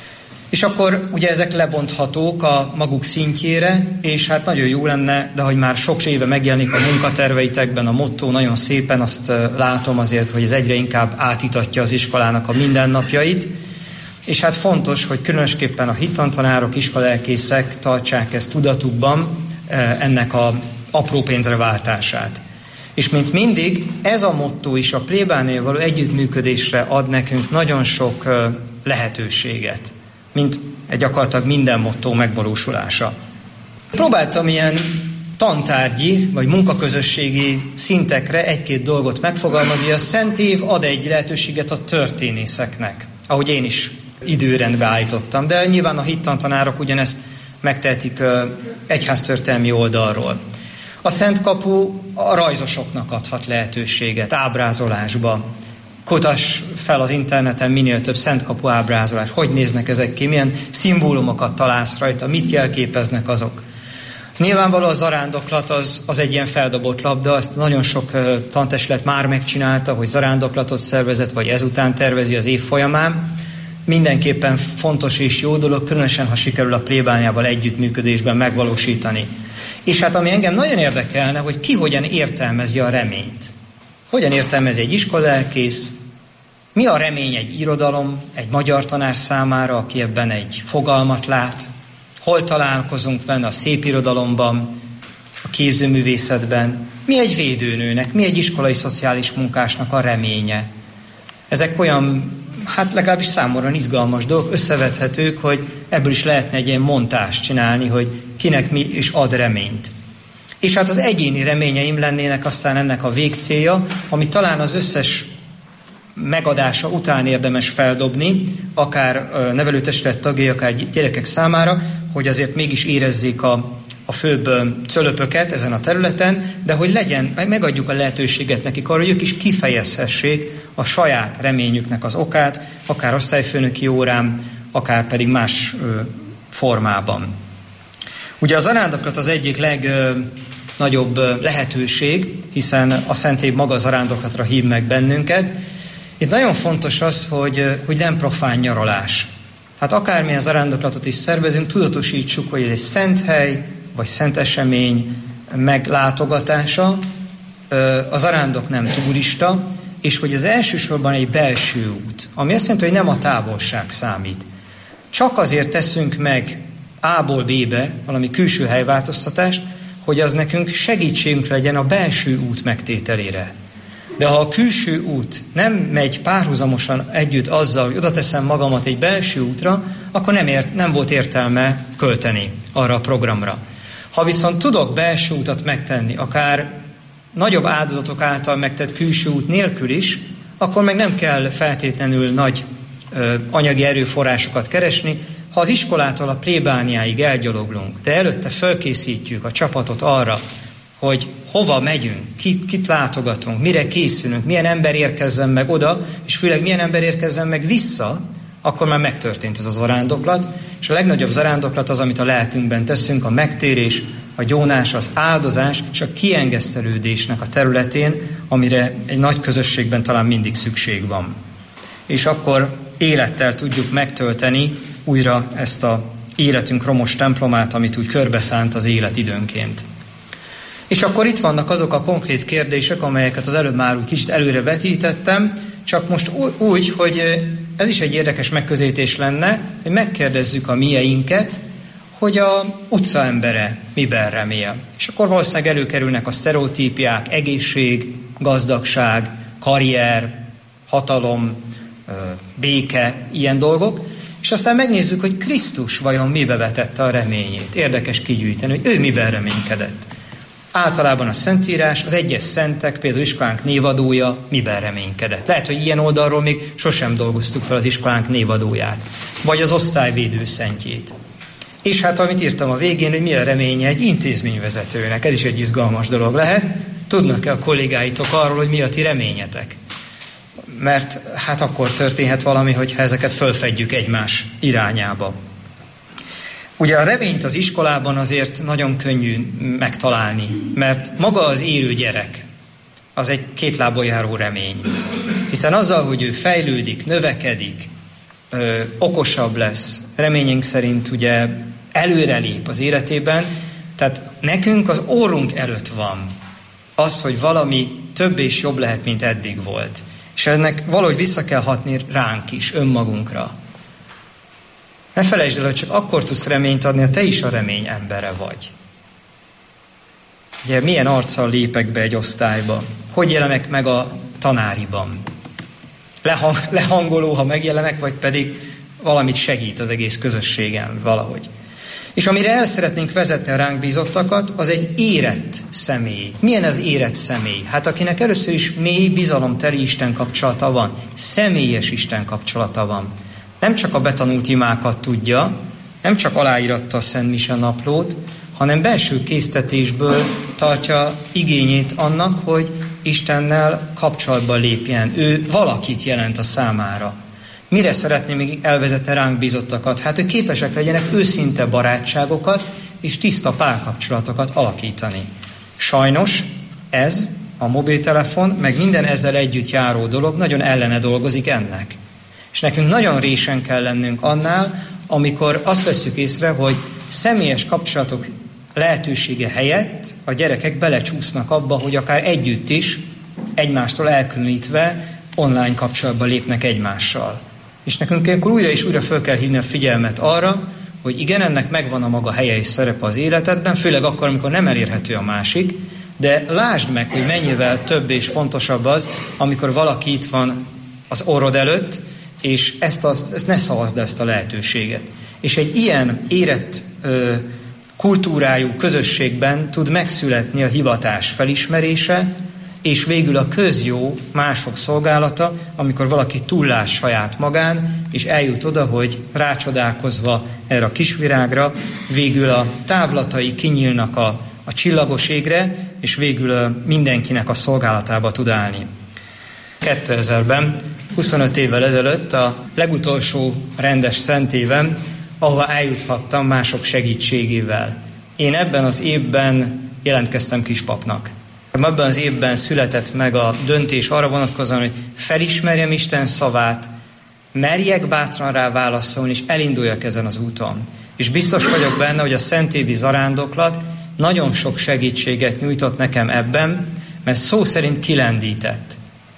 És akkor ugye ezek lebonthatók a maguk szintjére, és hát nagyon jó lenne, de hogy már sok éve megjelenik a munkaterveitekben a motto, nagyon szépen azt látom azért, hogy ez egyre inkább átítatja az iskolának a mindennapjait, és hát fontos, hogy különösképpen a hittantanárok, iskolelkészek tartsák ezt tudatukban, ennek a apró pénzre váltását. És mint mindig, ez a motto is a plébánél való együttműködésre ad nekünk nagyon sok lehetőséget, mint gyakorlatilag minden motto megvalósulása. Próbáltam ilyen tantárgyi vagy munkaközösségi szintekre egy-két dolgot megfogalmazni. A Szent Év ad egy lehetőséget a történészeknek, ahogy én is időrendbe állítottam, de nyilván a hittantanárok ugyanezt megtehetik egyháztörténelmi oldalról. A Szent Kapu a rajzosoknak adhat lehetőséget ábrázolásba. Kutass fel az interneten minél több Szent Kapu ábrázolás. Hogy néznek ezek ki? Milyen szimbólumokat találsz rajta? Mit jelképeznek azok? Nyilvánvaló a zarándoklat az egy ilyen feldobott labda, ezt nagyon sok tantestület már megcsinálta, hogy zarándoklatot szervezett, vagy ezután tervezi az év folyamán. Mindenképpen fontos és jó dolog, különösen ha sikerül a plébániával együttműködésben megvalósítani. És hát ami engem nagyon érdekelne, hogy ki hogyan értelmezi a reményt. Hogyan értelmezi egy iskolelkész? Mi a remény egy irodalom, egy magyar tanár számára, aki ebben egy fogalmat lát? Hol találkozunk benne a szépirodalomban, a képzőművészetben? Mi egy védőnőnek, mi egy iskolai szociális munkásnak a reménye? Ezek olyan, hát legalábbis számomra izgalmas dolgok, összevethetők, hogy ebből is lehetne egy ilyen montást csinálni, hogy kinek mi is ad reményt. És hát az egyéni reményeim lennének aztán ennek a végcélja, ami talán az összes megadása után érdemes feldobni, akár nevelőtestület tagjai, akár gyerekek számára, hogy azért mégis érezzék a főbb cölöpöket ezen a területen, de hogy legyen, megadjuk a lehetőséget nekik arra, hogy ők is kifejezhessék a saját reményüknek az okát, akár osztályfőnöki órán, akár pedig más formában. Ugye a zarándoklat az egyik legnagyobb lehetőség, hiszen a Szent Év maga zarándoklatra hív meg bennünket. Itt nagyon fontos az, hogy nem profán nyaralás. Hát akármilyen zarándoklatot is szervezünk, tudatosítsuk, hogy ez egy szent hely, vagy szent esemény meglátogatása. A zarándok nem turista, és hogy ez elsősorban egy belső út, ami azt jelenti, hogy nem a távolság számít. Csak azért teszünk meg A-ból B-be valami külső helyváltoztatást, hogy az nekünk segítségünk legyen a belső út megtételére. De ha a külső út nem megy párhuzamosan együtt azzal, hogy oda teszem magamat egy belső útra, akkor nem volt értelme költeni arra a programra. Ha viszont tudok belső útat megtenni, akár nagyobb áldozatok által megtett külső út nélkül is, akkor meg nem kell feltétlenül nagy anyagi erőforrásokat keresni. Ha az iskolától a plébániáig elgyaloglunk, de előtte felkészítjük a csapatot arra, hogy hova megyünk, kit látogatunk, mire készülünk, milyen ember érkezzen meg oda, és főleg milyen ember érkezzen meg vissza, akkor már megtörtént ez a zarándoklat, és a legnagyobb zarándoklat az, amit a lelkünkben teszünk, a megtérés, a gyónás, az áldozás és a kiengesztelődésnek a területén, amire egy nagy közösségben talán mindig szükség van. És akkor élettel tudjuk megtölteni újra ezt a életünk romos templomát, amit úgy körbeszánt az élet időnként. És akkor itt vannak azok a konkrét kérdések, amelyeket az előbb már úgy kicsit előre vetítettem, csak most úgy, hogy ez is egy érdekes megközelítés lenne, hogy megkérdezzük a mieinket, hogy a utcaembere miben remél. És akkor valószínűleg előkerülnek a sztereotípiák, egészség, gazdagság, karrier, hatalom, béke, ilyen dolgok, és aztán megnézzük, hogy Krisztus vajon mibe vetette a reményét. Érdekes kigyűjteni, hogy ő miben reménykedett. Általában a Szentírás, az egyes szentek, például iskolánk névadója miben reménykedett. Lehet, hogy ilyen oldalról még sosem dolgoztuk fel az iskolánk névadóját, vagy az osztályvédő szentjét. És hát amit írtam a végén, hogy mi a reménye egy intézményvezetőnek, ez is egy izgalmas dolog lehet. Tudnak-e a kollégáitok arról, hogy mi a ti reményetek? Mert hát akkor történhet valami, hogyha ezeket fölfedjük egymás irányába. Ugye a reményt az iskolában azért nagyon könnyű megtalálni, mert maga az élő gyerek az egy két lábon járó remény. Hiszen azzal, hogy ő fejlődik, növekedik, okosabb lesz, reményünk szerint ugye előrelép az életében, tehát nekünk az orrunk előtt van az, hogy valami több és jobb lehet, mint eddig volt. És ennek valahogy vissza kell hatni ránk is, önmagunkra. Ne felejtsd el, hogy csak akkor tudsz reményt adni, ha te is a remény embere vagy. Ugye milyen arccal lépek be egy osztályba? Hogy jelenek meg a tanáriban? Lehangoló, ha megjelenek, vagy pedig valamit segít az egész közösségem valahogy. És amire el szeretnénk vezetni a ránk bízottakat, az egy érett személy. Milyen az érett személy? Hát akinek először is mély, bizalomteli Isten kapcsolata van, személyes Isten kapcsolata van. Nem csak a betanult imákat tudja, nem csak aláíratta a Szent Mise naplót, hanem belső késztetésből tartja igényét annak, hogy Istennel kapcsolatba lépjen. Ő valakit jelent a számára. Mire szeretném még elvezetni ránk bízottakat? Hát, hogy képesek legyenek őszinte barátságokat és tiszta párkapcsolatokat alakítani. Sajnos ez, a mobiltelefon, meg minden ezzel együtt járó dolog nagyon ellene dolgozik ennek. És nekünk nagyon résen kell lennünk annál, amikor azt vesszük észre, hogy személyes kapcsolatok lehetősége helyett a gyerekek belecsúsznak abba, hogy akár együtt is, egymástól elkülönítve online kapcsolatba lépnek egymással. És nekünk akkor újra és újra föl kell hívni a figyelmet arra, hogy igen, ennek megvan a maga helye és szerepe az életedben, főleg akkor, amikor nem elérhető a másik, de lásd meg, hogy mennyivel több és fontosabb az, amikor valaki itt van az orrod előtt, és ezt ne szavazd ezt a lehetőséget. És egy ilyen érett kultúrájú közösségben tud megszületni a hivatás felismerése, és végül a közjó mások szolgálata, amikor valaki túllát saját magán, és eljut oda, hogy rácsodálkozva erre a kisvirágra, végül a távlatai kinyílnak a csillagos égre, és végül mindenkinek a szolgálatába tud állni. 2000-ben, 25 évvel ezelőtt a legutolsó rendes szentévem, ahova eljuthattam mások segítségével. Én ebben az évben jelentkeztem kispapnak. Ebben az évben született meg a döntés arra vonatkozóan, hogy felismerjem Isten szavát, merjek bátran rá válaszolni, és elinduljak ezen az úton. És biztos vagyok benne, hogy a szentévi zarándoklat nagyon sok segítséget nyújtott nekem ebben, mert szó szerint kilendített.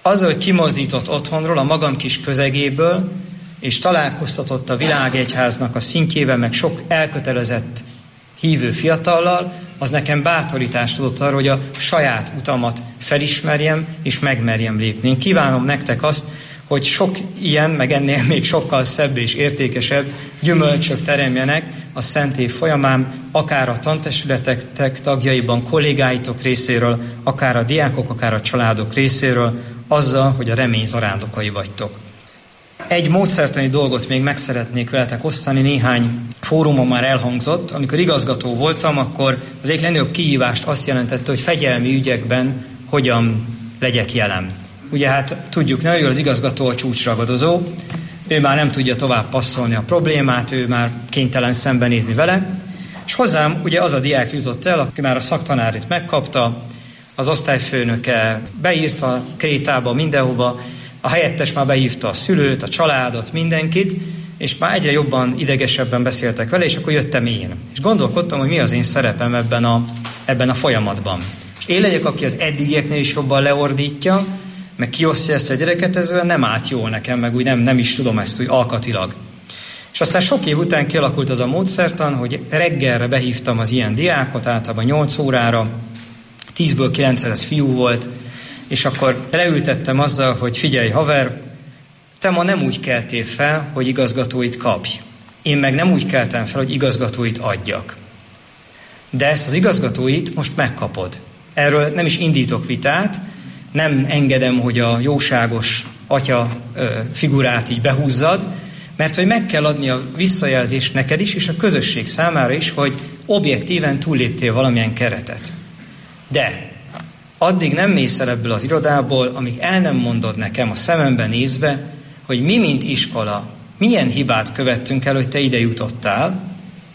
Azzal, hogy kimozdított otthonról, a magam kis közegéből, és találkoztatott a világegyháznak a szintjével, meg sok elkötelezett hívő fiatallal, az nekem bátorítást adott arra, hogy a saját utamat felismerjem, és megmerjem lépni. Én kívánom nektek azt, hogy sok ilyen, meg ennél még sokkal szebb és értékesebb gyümölcsök teremjenek a Szent Év folyamán, akár a tantestületek tagjaiban, kollégáitok részéről, akár a diákok, akár a családok részéről, azzal, hogy a remény zarándokai vagytok. Egy módszertani dolgot még meg szeretnék veletek osztani, néhány fórumon már elhangzott. Amikor igazgató voltam, akkor az egyik legnagyobb kihívást azt jelentette, hogy fegyelmi ügyekben hogyan legyek jelen. Ugye hát tudjuk, ne, hogy az igazgató a csúcsragadozó, ő már nem tudja tovább passzolni a problémát, ő már kénytelen szembenézni vele, és hozzám ugye az a diák jutott el, aki már a szaktanárit megkapta, az osztályfőnöke beírta a krétába, mindenhova, a helyettes már behívta a szülőt, a családot, mindenkit, és már egyre jobban, idegesebben beszéltek vele, és akkor jöttem én. És gondolkodtam, hogy mi az én szerepem ebben a folyamatban. És én legyek, aki az eddigieknél is jobban leordítja, meg kiosztja ezt a gyereket, ez nem állt jól nekem, meg úgy nem is tudom ezt úgy alkatilag. És aztán sok év után kialakult az a módszertan, hogy reggelre behívtam az ilyen diákot, általában 8 órára, 10-ből 9 ez fiú volt, és akkor leültettem azzal, hogy figyelj haver, te ma nem úgy keltél fel, hogy igazgatóit kapj. Én meg nem úgy keltem fel, hogy igazgatóit adjak. De ezt az igazgatóit most megkapod. Erről nem is indítok vitát, nem engedem, hogy a jóságos atya figurát így behúzzad, mert hogy meg kell adni a visszajelzést neked is, és a közösség számára is, hogy objektíven túlléptél valamilyen keretet. De addig nem mész el ebből az irodából, amíg el nem mondod nekem a szemembe nézve, hogy mi, mint iskola, milyen hibát követtünk el, hogy te ide jutottál,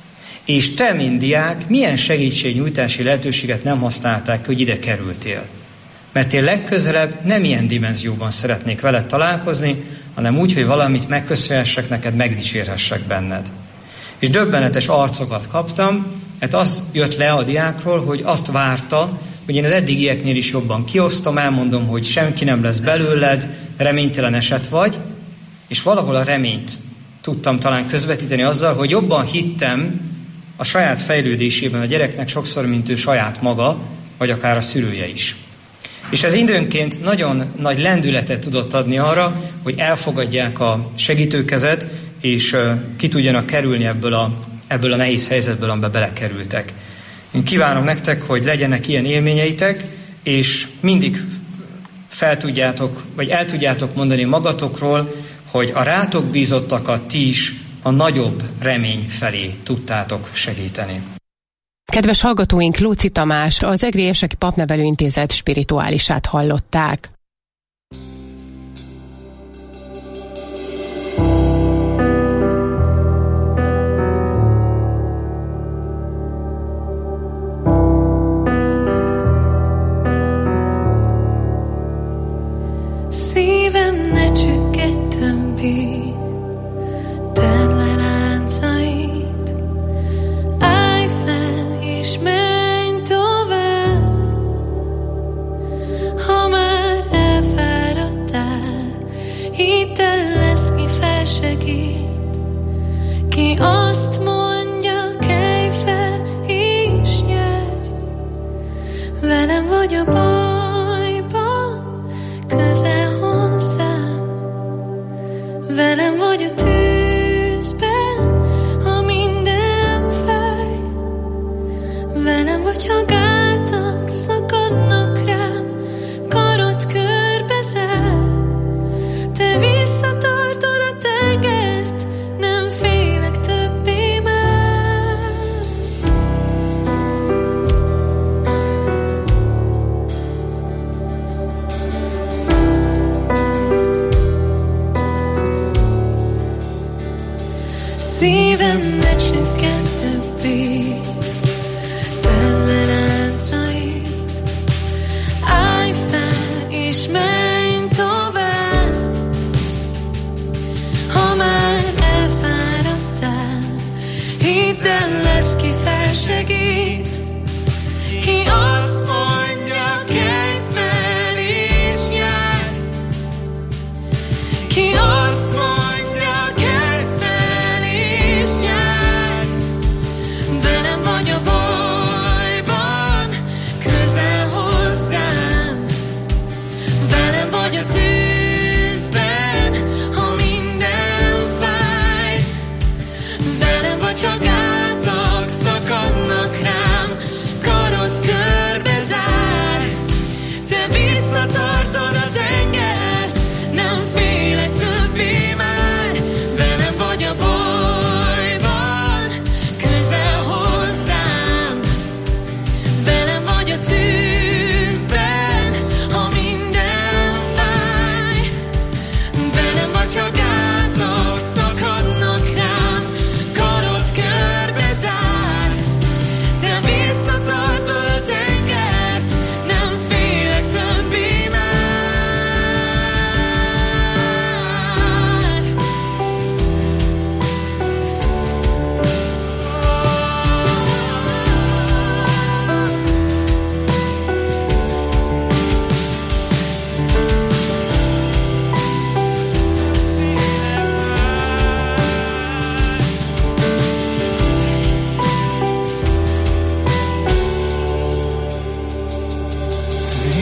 és te, mint diák, milyen segítségnyújtási lehetőséget nem használták, hogy ide kerültél. Mert én legközelebb nem ilyen dimenzióban szeretnék veled találkozni, hanem úgy, hogy valamit megköszönhessek neked, megdicsérhessek benned. És döbbenetes arcokat kaptam, mert az jött le a diákról, hogy azt várta, hogy én az eddigieknél is jobban kiosztom, elmondom, hogy senki nem lesz belőled, reménytelen eset vagy, és valahol a reményt tudtam talán közvetíteni azzal, hogy jobban hittem a saját fejlődésében a gyereknek sokszor, mint ő saját maga, vagy akár a szülője is. És ez időnként nagyon nagy lendületet tudott adni arra, hogy elfogadják a segítőkezet, és ki tudjanak kerülni ebből a nehéz helyzetből, amiben belekerültek. Én kívánom nektek, hogy legyenek ilyen élményeitek, és mindig el tudjátok mondani magatokról, hogy a rátok bízottakat ti is a nagyobb remény felé tudtátok segíteni. Kedves hallgatóink, Lóczy Tamás, az Egri Érseki Papnevelőintézet spirituálisát hallották. Szívem ne csüggedj többé, tedd le láncait, állj fel és menj tovább. Ha már elfáradtál, hidd el, lesz ki felsegít, ki azt mondja, kelj fel és nyerj. Velem vagy a bajban, közel hozzám, velem vagy a tűzben, ha minden fáj, velem vagy, ha gátak szakadnak rám, karod körbe zár, te visszatartod a tengert, nem félek többé már. Szívem ne csüggedj többé, tedd le láncait, állj fel és menj tovább. Ha már elfáradtál, hidd el, lesz ki felsegít, ki azt mondja, kelj fel és járj.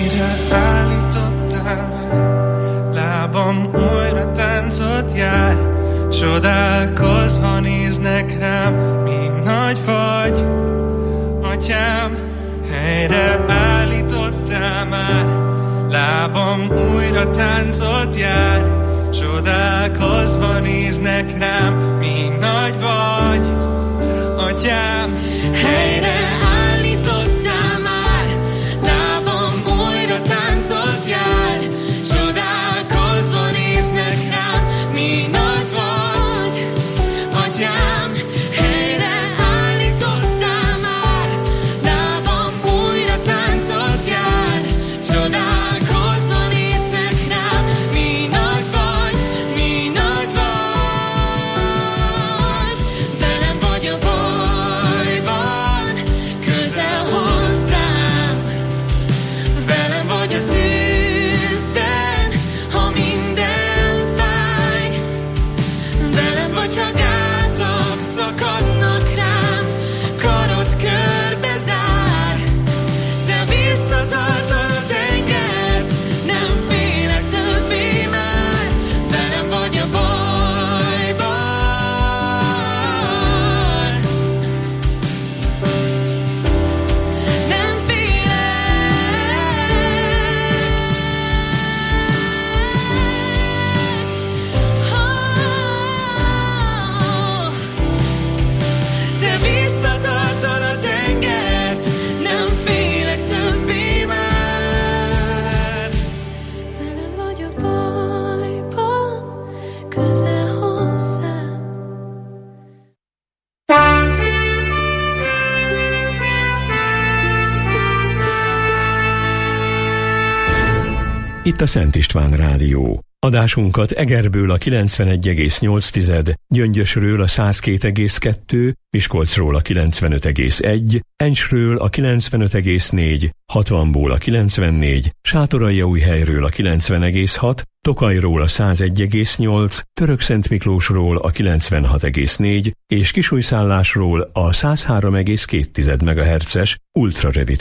Helyre állítottál, lábam újra táncot jár, csodálkozva néznek rám, míg nagy vagy, atyám. Helyre állítottál már, lábam újra táncot jár, csodálkozva néznek rám, míg nagy vagy, atyám. Helyre állítottál már, lábam újra táncot jár, csodálkozva néznek rám, míg nagy vagy, atyám. Helyre állítottál már, lábam újra táncot jár, csodálkozva néznek rám, míg nagy vagy, míg nagy vagy. Velem vagy a bajban, közel hozzám, velem vagy a tűzben, ha minden fáj, velem vagy, ha gátak szakadnak rám, karod körbe zár, te visszatartod a tengert, nem félek többé már, velem vagy a bajban. Nem te visszatartod a tengert, nem félek többé már. Velem vagy a bajban, közel hozzám. Itt a Szent István Rádió. Adásunkat Egerből a 91,8, Gyöngyösről a 102,2, Miskolcról a 95,1, Encsről a 95,4, Hatvanból a 94, Sátoraljaújhelyről a 90,6, Tokajról a 101,8, Törökszentmiklósról a 96,4 és Kisújszállásról a 103,2 MHz-es ultrarövid